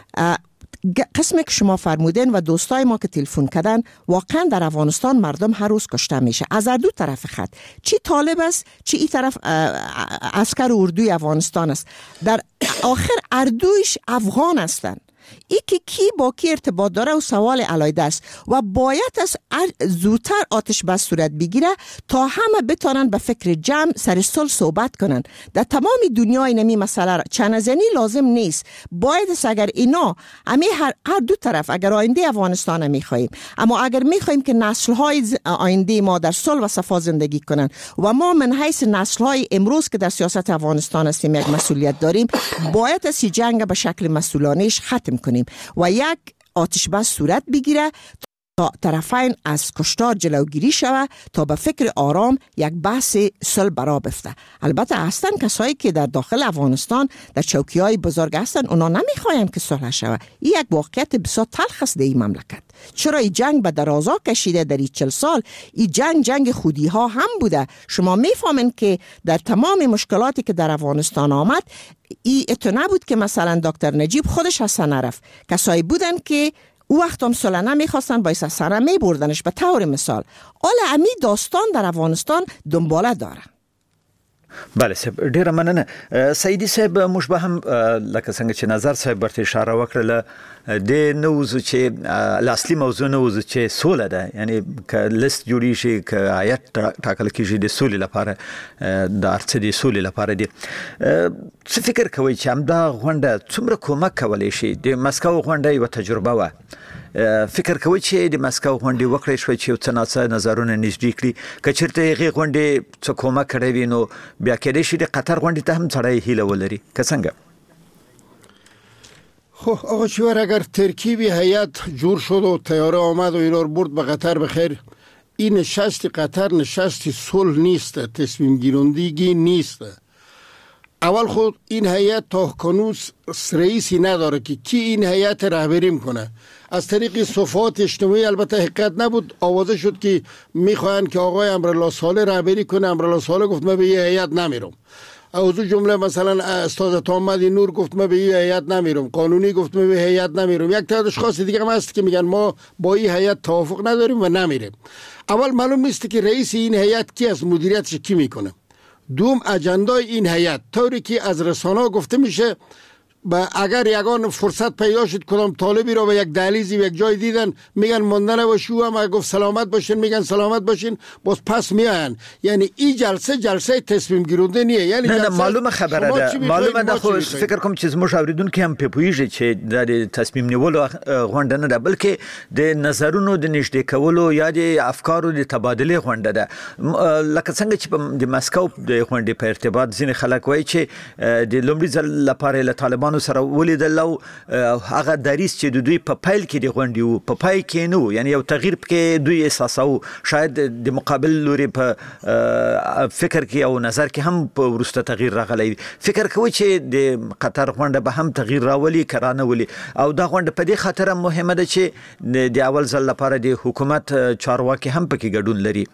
قسمی که شما فرمودین و دوستای ما که تلفن کردن، واقعا در افغانستان مردم هر روز کشته میشه از هر دو طرف خط، چی طالب است چی این طرف عسکر اردوی افغانستان است. در آخر هر دویش افغان هستند. ای که کی با کی ارتباط داره و سوال علیحده است و باید از زودتر آتش بس صورت بگیره تا همه بتونن به فکر جمع سر صلح صحبت کنن. در تمام دنیای نمی مسئله چنزنی لازم نیست. باید است اگر اینا امی هر, هر دو طرف اگر آینده افغانستان میخواهیم، اما اگر میخواهیم که نسل‌های آینده ما در صلح و صفا زندگی کنن و ما من حیث نسل‌های امروز که در سیاست افغانستان هستیم یک مسئولیت داریم، باید از جنگ به شکل مسئولانه‌اش ختم کنیم و یک آتش بس صورت بگیره تا طرفین از کشتار جلوگیری شود تا به فکر آرام یک بحث صلح برا بفته. البته هستن کسایی که در داخل افغانستان در چوکی‌های بزرگ هستن، اونا نمیخواین که صلح شود. این یک واقعیت بسیار تلخ است در این مملکت. چرا این جنگ به درازا کشیده در این چل سال؟ این جنگ جنگ خودی ها هم بوده. شما میفهمین که در تمام مشکلاتی که در افغانستان آمد، این اتو نبود که مثلا دکتر نجیب خودش از سر نرفت. کسایی بودن که او وقت هم صلح نمیخواستن، باید از سر می بردنش. به طور مثال حالا امی داستان در افغانستان دنباله داره. بله صاحب، ډیره مننه. سیدی صاحب، موږ به هم لکه څنګه چې نظر صاحب ورته اشاره وکړه د نوزو چې اصلي موضوع نوزو چې سوله ده، یعنی که لیست جوړی شي، که آیت ټاکل کیږي د سولې لپاره، د ارڅ د سولې لپاره دي. څه فکر کوي چې همدا غونډه څومره کومک کولی شي؟ د مسکو غونډه یو تجربه و. فکر کوي چې د مسکو غونډې وکړې شوې چې یو څه ناڅه نظرونه نږدې کړي؟ که چېرته هغې غونډې څه کومک کړی وي نو بیا کېدای شي د قطر غونډې ته هم سړی هیله ولري، که څنګه؟ خب آقا چیور، اگر ترکیبی هیئت جور شد و طیاره آمد و اینا رو برد به قطر، بخیر این نشست قطر نشست صلح نیست، تصمیم گیرندگی نیست. اول خود این هیئت تا کنوز رئیسی نداره که کی این هیئت رهبری میکنه. از طریق صفحات اجتماعی البته حقیقت نبود، آوازه شد که میخواین که آقای امرالله صالح رهبری کنه. امرالله صالح گفت من به این هیئت نمیرم. از اون جمله مثلا استاد محمد نور گفت من به این هیئت نمیرم. قانونی گفت من به هیئت نمیرم. یک تعداد اشخاص دیگه هم هست که میگن ما با این هیئت توافق نداریم و نمیریم. اول معلوم نیست که رئیس این هیئت کی است، مدیریتش کی میکنه. دوم اجندای این هیئت طوری که از رسانه‌ها گفته میشه، با اگر یگان فرصت پیدا شد کدام طالبی را به یک دهلیزی و یک جای دیدن، میگن مانده نباشی، او هم گفت سلامت باشین، میگن سلامت باشین، باز پس میاین. یعنی این جلسه جلسه تصمیم گیرنده نیه. یعنی نه نه معلومه خبره ده، معلومه ده. خو فکر کوم چې زموږ اوریدونکو هم په پوهیږي چې د تصمیم نیولو غونډه نه ده، بلکې د نظرونو د نږدې کولو یا د افکارو د تبادله غونډه ده. لکه څنګه چې د مسکو د غونډې په ارتباط ځینې خلک وایي چې د لومړي ځل لپاره له طالبانو سره ولیدل او هغه دریس چې د دوی په پیل کې د غونډې وو په پای کې نه وو، یعنی یو تغییر کې دوی احساساو. شاید د مقابل لوري په فکر کې او نظر کې هم په ورسته تغییر راغلی. فکر کوي چې د قطر غونډه به هم تغییر راولي کرانه ولي، او دا غونډه په دې خاطر مهمه ده چې د اول ځل لپاره د حکومت چارواکي هم پکې ګډون لري.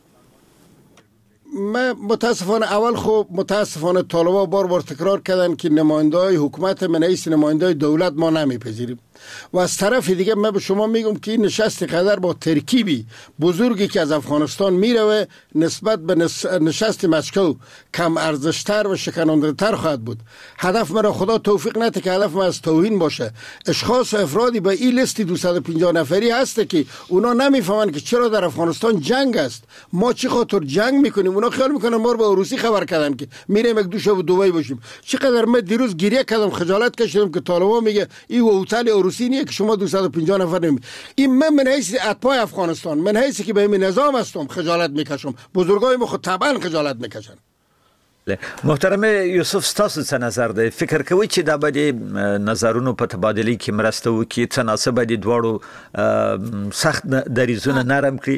من متاسفانه اول خب متاسفانه طالبان بار بار تکرار کردن که نماینده های حکومت من رئیس نماینده های دولت ما نمیپذیریم. و از طرف دیگه من به شما میگم که این نشست قطر با ترکیبی بزرگی که از افغانستان میروه نسبت به نشست مسکو کم ارزشتر و شکننده‌تر خواهد بود. هدف مرا خدا توفیق نده که هدف من از توهین باشه. اشخاص و افرادی به این لیست دویست و پنجاه نفری هسته که اونا نمیفهمن که چرا در افغانستان جنگ است، ما چی خاطر جنگ میکنیم. اونا خیال میکنن ما رو به روسی خبر کردن که میریم یک دو شب دبی باشیم. چقدر من دیروز گریه کردم، خجالت کشیدم که طالبان میگه این هتل روسی نیه که شما دویست و پنجاه نفر نمی. این من من حیث اتباع افغانستان، من حیثی که به این نظام هستم خجالت میکشم. بزرگای ما خود طبعا خجالت میکشن. محترم یوسف، ستاسو څه نظر دی؟ فکر کوي چې دا به د نظرونو په تبادلې کې مرسته وکړي، څه ناسبه دي دواړو سخت دریځونه نرم کړي؟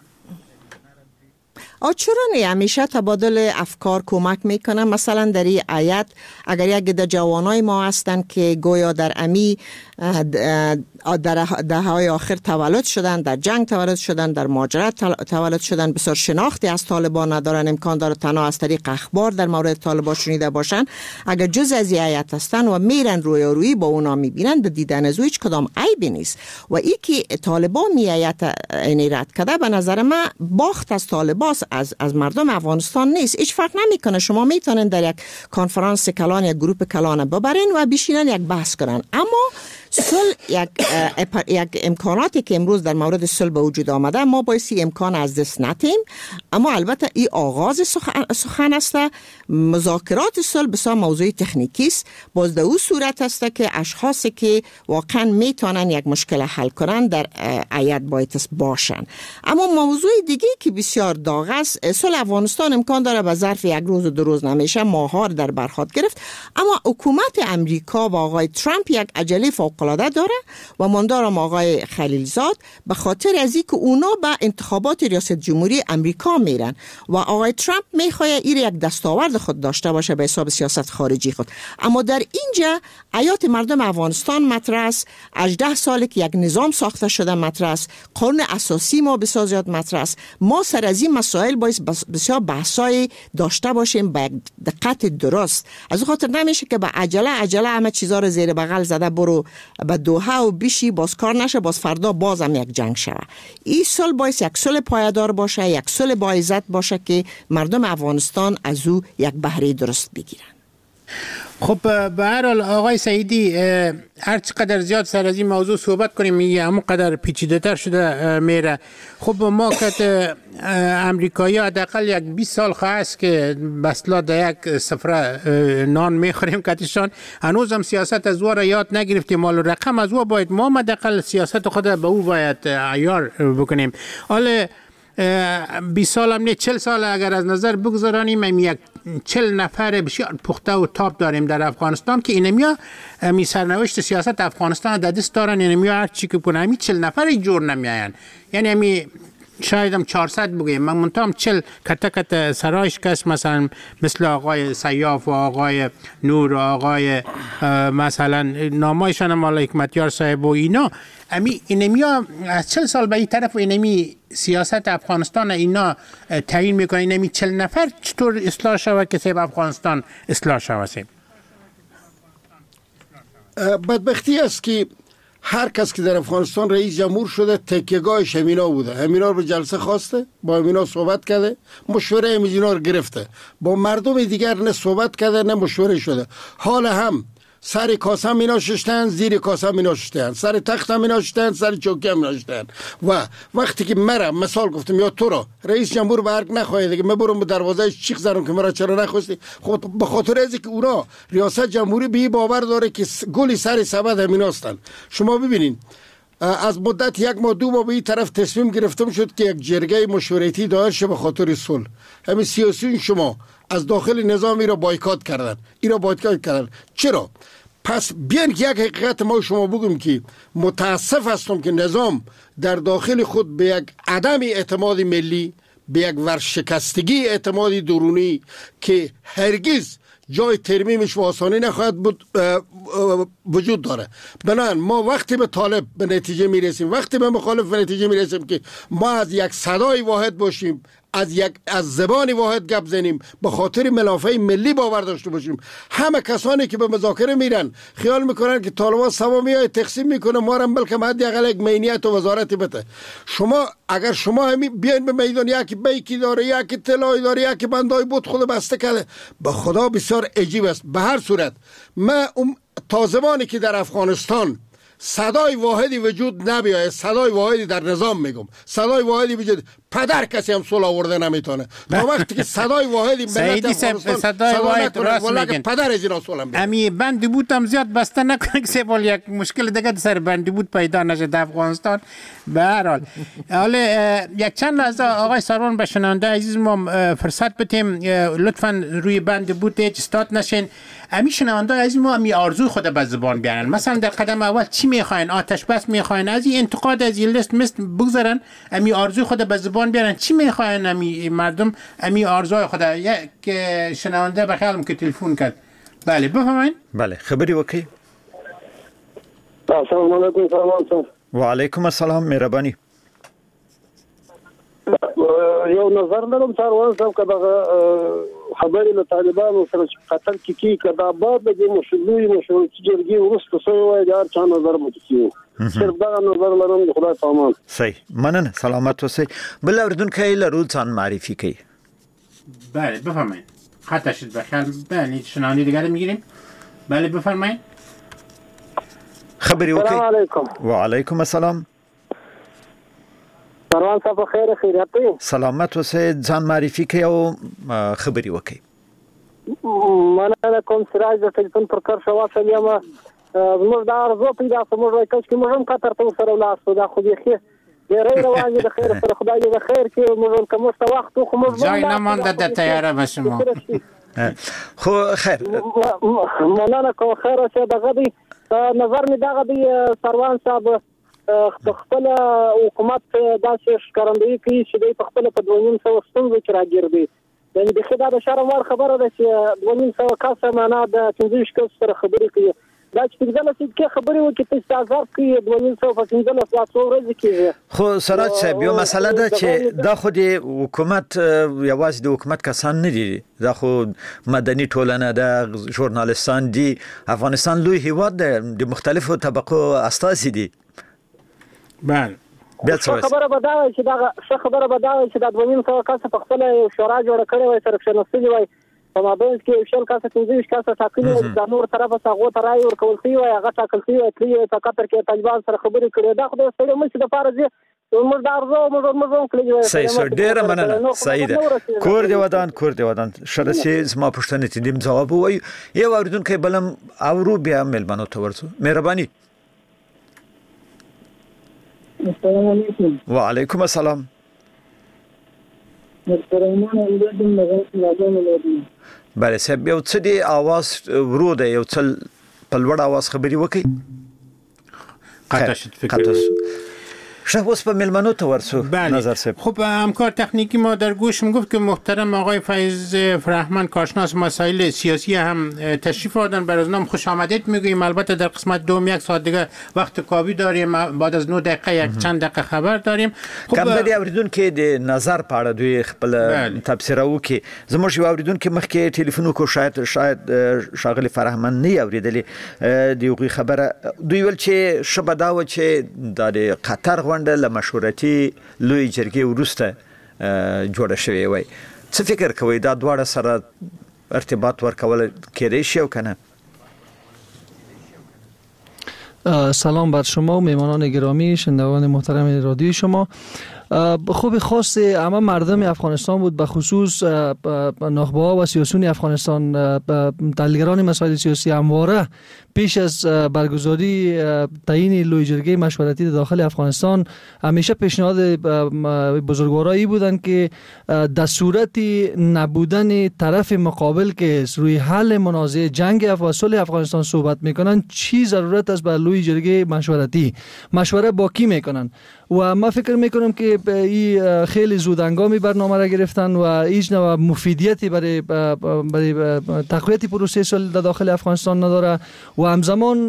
چرا نه؟ همیشه تبادل افکار کمک میکنه. مثلا در این آیت اگر یک ده جوانای ما هستن که گویا در امی در دههای آخر تولد شدن، در جنگ تولد شدن، در مهاجرت تولد شدن، بسیار شناختی از طالبان ندارن، امکان داره تنها از طریق اخبار در مورد طالبان شنیده باشن. اگر جز از این آیت هستن و میرن روی روی با اونا میبینن، به دیدن از هیچ کدام عیبی نیست. و ای که طالبان می آیت اینی رد کرده، به نظر من باخت از طالبان از از مردم افغانستان نیست. هیچ فرق نمیکنه. شما میتونن در یک کنفرانس کلان، یک گروپ کلان ببرین و بشینن یک بحث کنن. اما صلح یک یک امکاناتی که امروز در مورد صلح به وجود آمده، ما بایستی امکان از دست ندیم. اما البته این آغاز سخن, سخن است. مذاکرات صلح بسیار موضوع تکنیکی است. باز در اون صورت است که اشخاصی که واقعا میتونن یک مشکل حل کنن در هیئت باید باشن. اما موضوع دیگه که بسیار داغ است، صلح افغانستان امکان داره به ظرف یک روز و دو روز نمیشه، ماها در برخورد گرفت. اما حکومت امریکا و آقای ترامپ یک عجله فوق العاده داره و من دارم آقای خلیلزاد به خاطر از اینکه اونا به انتخابات ریاست جمهوری امریکا میرن و آقای ترامپ میخواد این یک دستاورد خود داشته باشه به حساب سیاست خارجی خود. اما در اینجا حیات مردم افغانستان مطرح است. هجده ساله که یک نظام ساخته شده مطرح است. قانون اساسی ما بسیار زیاد مطرح است. ما سر از این مسائل باید بسیار بحثای داشته باشیم با دقت درست. از خاطر نمیشه که به عجله عجله همه چیزا رو زیر بغل زده برو به دوحه و بیشی باز کار نشه، باز فردا باز هم یک جنگ شوه. این صلح باید یک صلح پایدار باشه، یک صلح با عزت باشه که مردم افغانستان از او یک بهره درست بگیرن. خب به هر حال آقای سعیدی هر چقدر زیاد سر از این موضوع صحبت کنیم میگه همون قدر پیچیده تر شده میره. خب ما که امریکایی حداقل یک بیست سال خواست که بسلا در یک سفره نان میخوریم کتشان هنوز هم سیاست از او را یاد نگرفتیم. مال رقم از او باید ما حداقل سیاست خود به او باید عیار بکنیم. حالا بیست سال هم نه چل سال اگر از نظر بگذارانیم هم یک چل نفر بسیار پخته و تاپ داریم در افغانستان که اینمیا می سرنوشت سیاست افغانستان در دست دارن. اینمیا هر چی که کنه همی چل نفر جور نمیاین، یعنی همی شاید هم چهارصد بگیم. من منتهم چل کتا کتا سرایش کس مثلا مثل آقای سیاف و آقای نور و آقای مثلا نامایشان مالا حکمتیار صاحب و اینا امی اینمیا از چل سال به این طرف و اینمی سیاست افغانستان اینا تعیین میکنه. اینمی چل نفر چطور اصلاح شود که سیب افغانستان اصلاح شود؟ سیب بدبختی است که هر کس که در افغانستان رئیس جمهور شده تکیهگاهش همینا بوده. همینا رو به جلسه خواسته، با همینا صحبت کرده، مشوره همینا رو گرفته، با مردم دیگر نه صحبت کرده نه مشوره شده. حال هم سر کاسه هم اینا ششتن، زیر کاسه هم اینا ششتن، سر تخت هم اینا ششتن، سر چوکی هم اینا ششتن. و وقتی که مرا مثال گفتم یا تو را رئیس جمهور برگ نخواهی دیگه من برم به دروازه چیخ زنم که مرا چرا نخواستی. خب به خاطر از که اونا ریاست جمهوری به باور داره که گلی سر سبد همینا هستن. شما ببینین از مدت یک ماه دو ماه به این طرف تصمیم گرفتم شد که یک جرگه مشورتی دایر شه به خاطر صلح. همین سیاسیون شما از داخل نظام ای را بایکات کردن، ای را بایکات کردن. چرا؟ پس بیان که یک حقیقت ما شما بگم که متاسف هستم که نظام در داخل خود به یک عدم اعتماد ملی، به یک ورشکستگی اعتمادی درونی که هرگز جای ترمیمش و آسانی نخواهد بود وجود داره. بنابراین ما وقتی به طالب به نتیجه میرسیم، وقتی به مخالف به نتیجه میرسیم که ما از یک صدای واحد باشیم، از یک از زبان واحد گپ زنیم، به خاطر منافع ملی باور داشته باشیم. همه کسانی که به مذاکره میرن خیال میکنن که طالبان سوامیای تقسیم میکنه ما را، بلکه حداقل یک مینیت و وزارتی بده. شما اگر شما همی بیاین به میدان یکی بیکی داره، یکی طلایی داره، یکی بندای بود خود بسته کرده، به خدا بسیار عجیب است. به هر صورت من تا زمانی که در افغانستان صدای واحدی وجود نبیاید، صدای واحدی در نظام میگم، صدای واحدی وجود پدر کسی هم صلح آورده نمیتونه. تا وقتی که صدای واحدی ملت افغانستان صدای واحد راست میگن پدر از اینا صلح میگن. امی بند بود هم زیاد بسته نکنه که سوال یک مشکل دیگه سر بند بود پیدا نشه در افغانستان. به هر حال حالا یک چند لحظه آقای سروان به شنونده عزیز ما فرصت بدیم، لطفاً روی بند بود هیچ استاد نشین. امی شنونده عزیز ما امی آرزوی خود به زبان بیارن. مثلا در قدم اول چی میخواین؟ آتش بس میخواین؟ از این انتقاد از این لیست مثل بگذارن امی آرزوی خود به زبان بیارن. چی میخواین امی مردم امی آرزوی خود؟ یک شنونده بخیالم که تلفن کرد. بله بفرمایید. بله خبری وکی. السلام علیکم. سلام. و علیکم السلام. مهربانی. یو نظر لرم سروان صاحب که دغه خبرې له طالبانو سره قتل کې کی کدا بعد د مشروعي مشروعي جرګې ورسته سوی وای د هر چا نظر متکیو صرف دغه نظر لرم د خدای په امان. صحیح مننه سلامت اوسئ. بل اردوونکی لرو ځان معرفي کوي. بله بفرمایید. خطا شد بخیر. بله شنونده دیگر میگیریم. بله بفرمایید. خبری وکي. السلام علیکم. و علیکم السلام. سروان صاحب خیر خیریت دی. سلامت اوسئ. ځان معرفي کوي او خبري وکي. مننه کوم سراج د ټلیفون پر کار شوا سلام. زموږ د ارزو پیدا سموږ وای کچ کې موږ هم کتر ته سره ولاسو دا خو دې خیر ډېر روان دي د خیر سره خدای دې خیر کې موږ کوم څه وخت خو موږ جای نمانده در تیاره به شما. خو خیر مولانا کو خیر شه دغه دی نظر می دغه دی سروان صاحب خپل حکومت داسې ښکارندویي کوي چې دوی په خپله په دوه نیم سوه ستونزو کې راګیر دي. یعنې بیخي دا د شرم وړ خبره ده چې دوه نیم سوه کسه معنا د پنځه ویشت کسو سره خبرې کوي. دا چې پنځلس دقیقې خبرې وکړي ته استعذاب کوي دوه نیم سوه په پنځلس دا څو ورځې کېږي. خو سراج صاحب یو مسله ده چې دا خو د حکومت یوازې د حکومت کسان نه دي، دا خو مدني ټولنه ده، ژورنالیستان دي. افغانستان لوی هیواد ده، د مختلفو طبقو استازي دي. بله بیا څه خبره به دا وي چې دا څه خبره به دا وي چې دا دوه نیم سوه کسه په خپله یو شورا جوړه کړې وای، سره کښېنستلي وای، په مابینځ کې یو شل کسه پنځه ویشت کسه ټاکلي وای، د نور طرفه څخه هغو ته رایې ورکول شوي وای، هغه ټاکل شوي وای، تللي وای په قطر کې طالبان سره خبرې کړې. دا خو د ستړي ملک دپاره ځي موږ دا ارزو موږ موږ هم کړي وای. صحیح سر ډېره مننه. صحیح ده. کور دی ودان کور دی ودان ښه ده چې زما پوښتنې ته دیم ځواب ووایو. یو اورېدونکی بل هم اورو بیا مېلمنو ته ورځو. مهرباني. السلام علیکم. وعلیکم السلام. بله صاحب یو څه دی آواز ورو دی، یو څه په لوړ آواز خبرې وکړئ. قطع شد فکر شب اوس په ملمنو ته ورسو. نظر صاحب خب همکار تکنیکی ما در گوش میگفت که محترم آقای فیض فرهمند کارشناس مسائل سیاسی هم تشریف آوردن، بر از نام خوش آمدید میگوییم. البته در قسمت دوم یک ساعت دیگه وقت کابی داریم، بعد از نه دقیقه یک چند دقیقه خبر داریم. خب کم دی اوریدونکو د نظر په اړه دوی خپل تبصره وکړي. زموږ یو اوریدونکو مخکې ټلیفون وکړ، شاید شاید شاغلی فرهمند نه اوریدلی دی یو خبره. دوی ول چې شبه دا و چې د قطر غونډه له مشورتي لوی جرګې وروسته جوړه شوې وای. څه فکر کوئ دا دواړه سره ارتباط ورکول کېدای شي او کنه؟ سلام بر شما و میهمانان گرامی شنوندگان محترم رادیوی شما. خوب خاص همه مردم افغانستان بود، به خصوص نخبه‌ها و سیاسیون افغانستان، تحلیلگران مسائل سیاسی همواره پیش از برگزاری تعیین لوی جرگه مشورتی داخل افغانستان همیشه پیشنهاد بزرگوارایی بودند که در صورت نبودن طرف مقابل که روی حل منازعه جنگ و صلح افغانستان صحبت میکنن چی ضرورت است به لوی جرگه مشورتی، مشوره با کی میکنن. و ما فکر میکنم که این خیلی زود هنگامی برنامه را گرفتن و هیچ نوع مفیدیتی برای برای تقویت پروسه صلح در داخل افغانستان نداره. و همزمان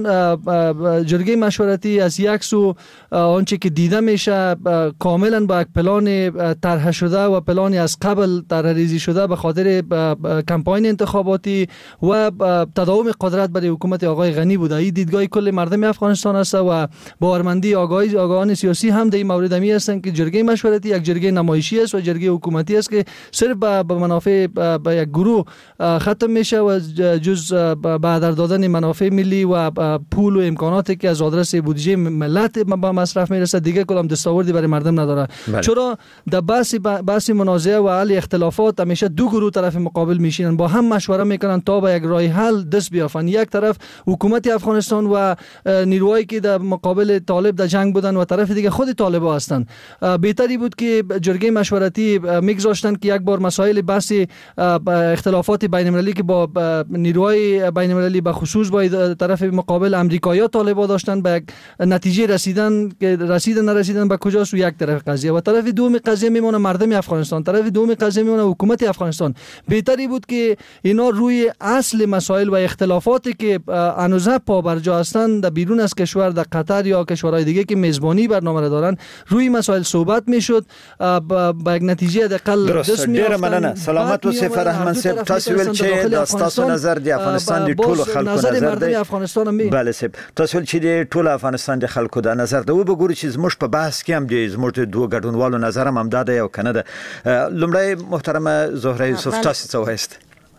جرگه مشورتی از یک سو آنچه که دیده میشه کاملا با یک پلان طرح شده و پلانی از قبل طرحریزی شده به خاطر کمپاین انتخاباتی و تداوم قدرت برای حکومت آقای غنی بوده. این دیدگاه کل مردم افغانستان است و باورمندی آگاهی آگاهان سیاسی هم در این مورد همی هستند که جرگه مشورتی یک جرگه نمایشی است و جرگه حکومتی است که صرف به منافع به یک گروه ختم میشه و جز به هدر دادن منافع ملی و پول و امکاناتی که از آدرس بودجه ملت به مصرف میرسه دیگه کدام دستاوردی برای مردم نداره. بله. چرا در بحث بحث منازعه و حل اختلافات همیشه دو گروه طرف مقابل میشینن، با هم مشوره میکنن تا به یک راه حل دست بیافن. یک طرف حکومت افغانستان و نیروهایی که در مقابل طالب در جنگ بودن و طرف دیگه خود طالبا هستند. بهتری بود که جرگه مشورتی میگذاشتن که یک بار مسائل بحث اختلافات بین المللی که با نیروهای بین المللی به خصوص با طرف مقابل امریکایی‌ها طالبان داشتن به یک نتیجه رسیدن که رسیدن نرسیدن به کجاست و یک طرف قضیه و طرف دوم قضیه میمونه مردم افغانستان، طرف دوم قضیه میمونه حکومت افغانستان. بهتری بود که اینا روی اصل مسائل و اختلافاتی که هنوزه پابرجا هستند در بیرون از کشور در قطر یا کشورهای دیگه که میزبانی برنامه را دارن روی مسائل صحبت میشد با یک نتیجه حداقل دست میافتن. مننه سلامت و سفر احمد صاحب تاسو ول چې د تاسو نظر دی افغانستان دی ټول خلکو نظر دی افغانستان می بله صاحب تاسو ول چې دی ټول افغانستان دی خلکو دا نظر دی و بګوري چې زموږ په بحث کې هم دی زموږ دوه ګډونوالو نظر هم داده یو کنه ده. لومړی محترمه زهره یوسف تاسو څه وایست؟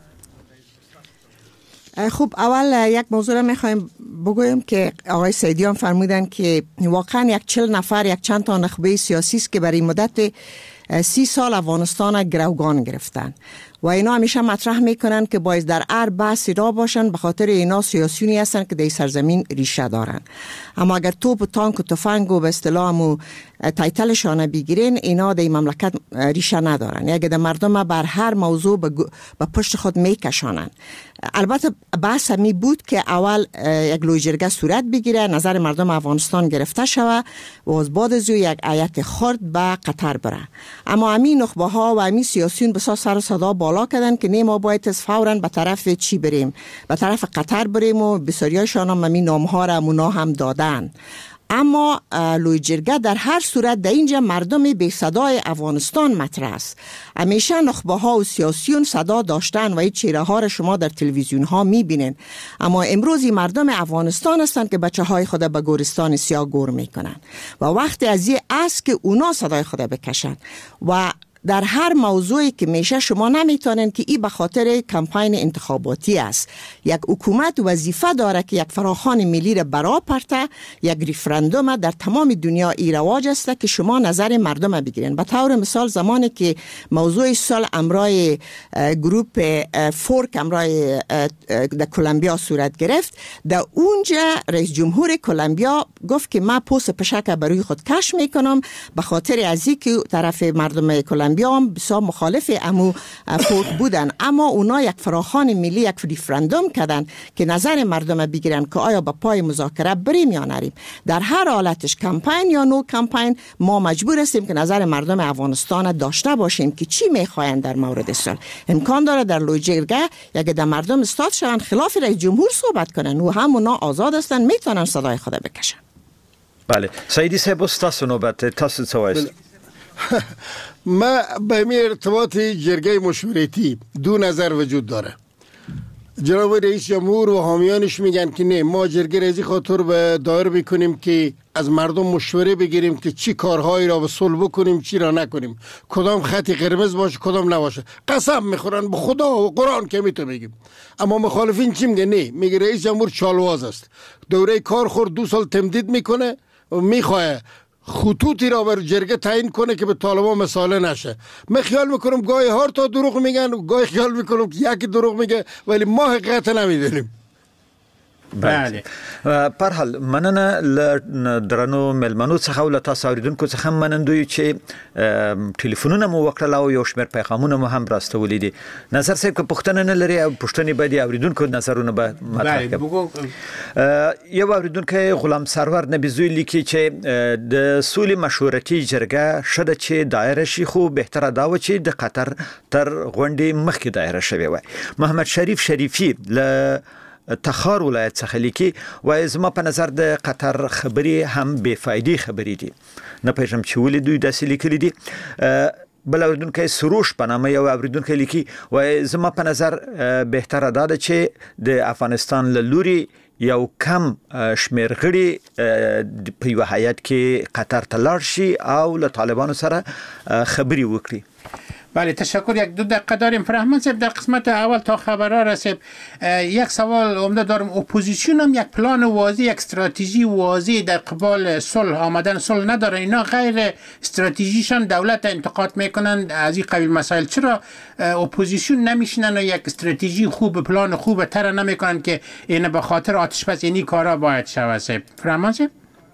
خب اول یک موضوع را میخوایم بگویم که آقای سیدیان فرمودن که واقعا یک چل نفر یک چند تا نخبه سیاسی است که برای مدت سی سال افغانستان گروگان گرفتن و اینا همیشه مطرح میکنن که باید در هر بحثی را باشن، به خاطر اینا سیاسیونی هستن که در سرزمین ریشه دارن. اما اگر توپ و تانک و تفنگ و به اصطلاح تایتلشان بگیرین، اینا در مملکت ریشه ندارن. اگر در مردم بر هر موضوع به پشت خود میکشانن. البته بحث می بود که اول یک لوی جرگه صورت بگیره، نظر مردم افغانستان گرفته شوه و از بعد از او یک هیئت خرد به قطر بره. اما همین نخبه ها و همین سیاسیون بسیار سر و صدا بالا کردن که نه ما باید فوراً به طرف چی بریم، به طرف قطر بریم و بسیاریشان هم همین نام ها را منا هم دادن. اما لوی جرگه در هر صورت در اینجا مردم بی صدای افغانستان مطرح است. همیشه نخبه ها و سیاسیون صدا داشتن و این چهره ها را شما در تلویزیون ها میبینین. اما امروزی مردم افغانستان هستند که بچه های خود به گورستان سیاه گور میکنن و وقتی از این است که اونا صدای خود بکشن و در هر موضوعی که میشه شما نمیتونن که این به خاطر کمپاین انتخاباتی است. یک حکومت وظیفه داره که یک فراخوان ملی را برا پرته، یک ریفرندوم در تمام دنیا ای رواج است که شما نظر مردم بگیرین. به طور مثال زمانی که موضوع سال امرای گروپ فورک امرای در کلمبیا صورت گرفت، در اونجا رئیس جمهور کلمبیا گفت که من پوست پشک بروی خود کش میکنم به خاطر از اینکه طرف مردم کلمبیا بیام بسیار مخالف امو فورک بودن. اما اونا یک فراخوان ملی، یک ریفرندوم کردن که نظر مردم بگیرن که آیا با پای مذاکره بریم یا نریم. در هر حالتش کمپاین یا نو کمپاین ما مجبور هستیم که نظر مردم افغانستان داشته باشیم که چی میخواین در مورد صلح. امکان داره در لوی جرگه یک در مردم استاد شون خلاف رئیس جمهور صحبت کنن و هم اونا آزاد هستن، میتونن صدای خود بکشن. بله سعیدی صاحب استاد نوبت تاسو څه وایست؟ ما به می ارتباط جرگه مشورتی دو نظر وجود داره. جناب رئیس جمهور و حامیانش میگن که نه، ما جرگه ریزی خاطر به دایر بکنیم که از مردم مشوره بگیریم که چی کارهایی را به صلح بکنیم، چی را نکنیم، کدام خطی قرمز باشه کدام نباشه. قسم میخورن به خدا و قرآن که میتو میگیم. اما مخالفین چی میگه؟ نه، میگه رئیس جمهور چالواز است، دوره کار خور دو سال تمدید میکنه و میخواه خطوطی را بر جرگه تعیین کنه که به طالبان مساله نشه. من خیال میکنم گاهی هر تا دروغ میگن و گاهی خیال میکنم که یکی دروغ میگه ولی ما حقیقت نمیدونیم. بله. پر حال مننه لدرنو ملمنو څخه ول تاسو اوریدونکو څخه منندوی چې ټلیفونونه مو وکړل او یو شمېر پیغامونه مو هم راستولې دي. نظر صاحب که پښتنه نه لري او پښتني باندې اوریدونکو نظرونه به مطرح کړي. یو اوریدونکو غلام سرور نبیزوی لیکي چې د سولې مشورتي جرګه شته چې دایره شي، خو بهتره دا و چې د قطر تر غونډې مخکې دایره شوی وای. محمد شریف شریفی ل تخار ولایت څخه لیکي وای زما په نظر د قطر خبري هم بے فایده خبري دي. نه پېژم چې ولې دوی داسې لیکلي دي. بل اوریدونکو سروش په نامه یو اوریدونکو لیکي وای زما په نظر بهتره ده چې د افغانستان له لوري یو کم شمیر غړي په یو هیئت کې قطر ته لاړ شي او له طالبانو سره خبري وکړي. بله تشکر. یک دو دقیقه داریم فرهمند صاحب. در قسمت اول تا خبرها رسید یک سوال عمده دارم. اپوزیسیون هم یک پلان واضح، یک استراتژی واضح در قبال صلح آمدن صلح نداره. اینا غیر استراتژیشان دولت انتقاد میکنن از این قبیل مسائل. چرا اپوزیسیون نمیشنن و یک استراتژی خوب پلان خوب تر نمیکنن که این به خاطر آتش بس یعنی کارا باید شود؟ صاحب فرهمند صاحب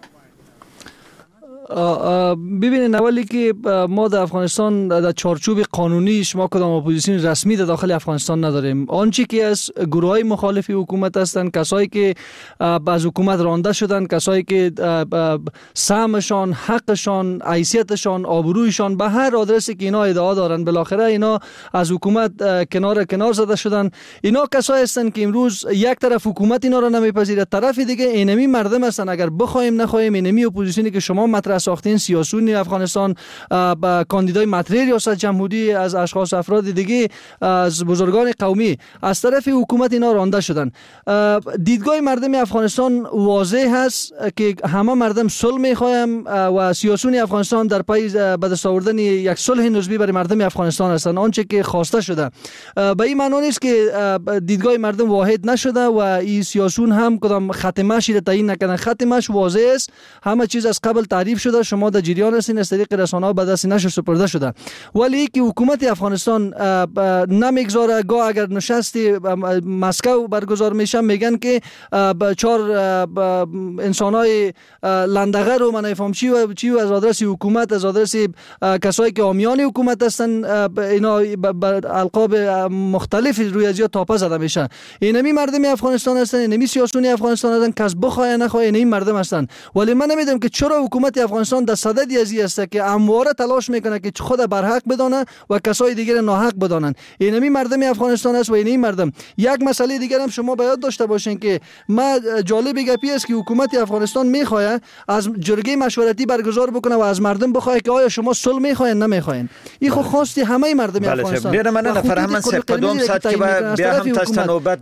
ببینید اولی که ما در افغانستان در چارچوب قانونی شما کدام اپوزیسیون رسمی در داخل افغانستان نداریم. آنچه که از گروهای مخالف حکومت هستند، کسایی که از حکومت رانده شدن، کسایی که سهمشان، حقشان، حیثیتشان، آبرویشان به هر آدرسی که اینا ادعا دارن بالاخره اینا از حکومت کنار کنار زده شدن. اینا کسایی هستند که امروز یک طرف حکومت اینا را نمیپذیره، طرف دیگه اینمی مردم هستند. اگر بخوایم نخوایم اینمی اپوزیسیونی که شما مطرح ساختین سیاسیون افغانستان، با کاندیدای مطرح ریاست جمهوری، از اشخاص افراد دیگه، از بزرگان قومی از طرف حکومت اینا رانده شدن. دیدگاه مردم افغانستان واضح هست که همه مردم صلح میخوایم و سیاسیون افغانستان در پای به دست آوردن یک صلح نسبی برای مردم افغانستان هستند، آنچه که خواسته شده. به این معنی نیست که دیدگاه مردم واحد نشده و این سیاسیون هم کدام خط مشی را تعیین نکردن. خط مش واضح است، همه چیز از قبل تعریف شده، شما در جریان هستین، از طریق رسانه‌ها به دست نشر سپرده شده. ولی که حکومت افغانستان نمیگذاره، گاه اگر نشستی مسکو برگزار میشه میگن که چهار انسانای لندغه رو من نفهم چی و چی و از آدرس حکومت، از آدرس کسایی که حامیان حکومت هستن، اینا القاب مختلف روی ازیا تاپه زده میشن. اینمی مردم افغانستان هستن، اینمی سیاسیون افغانستان هستن که از بخواه نخواه اینمی مردم هستن. ولی من نمیدونم که چرا حکومت افغانستان در صدد ازی است که همواره تلاش میکنه که خود برحق بدانه و کسای دیگر ناحق بدانن. اینمی مردم افغانستان است و اینمی مردم. یک مسئله دیگر هم شما باید داشته باشین که ما جالب گپی است که حکومت افغانستان میخواه از جرگه مشورتی برگزار بکنه و از مردم بخواه که آیا شما صلح میخواین نمیخواین. این خو خواستی همه مردم افغانستان. بله من نه فرهمن سپدوم سات که بیا هم تست نوبت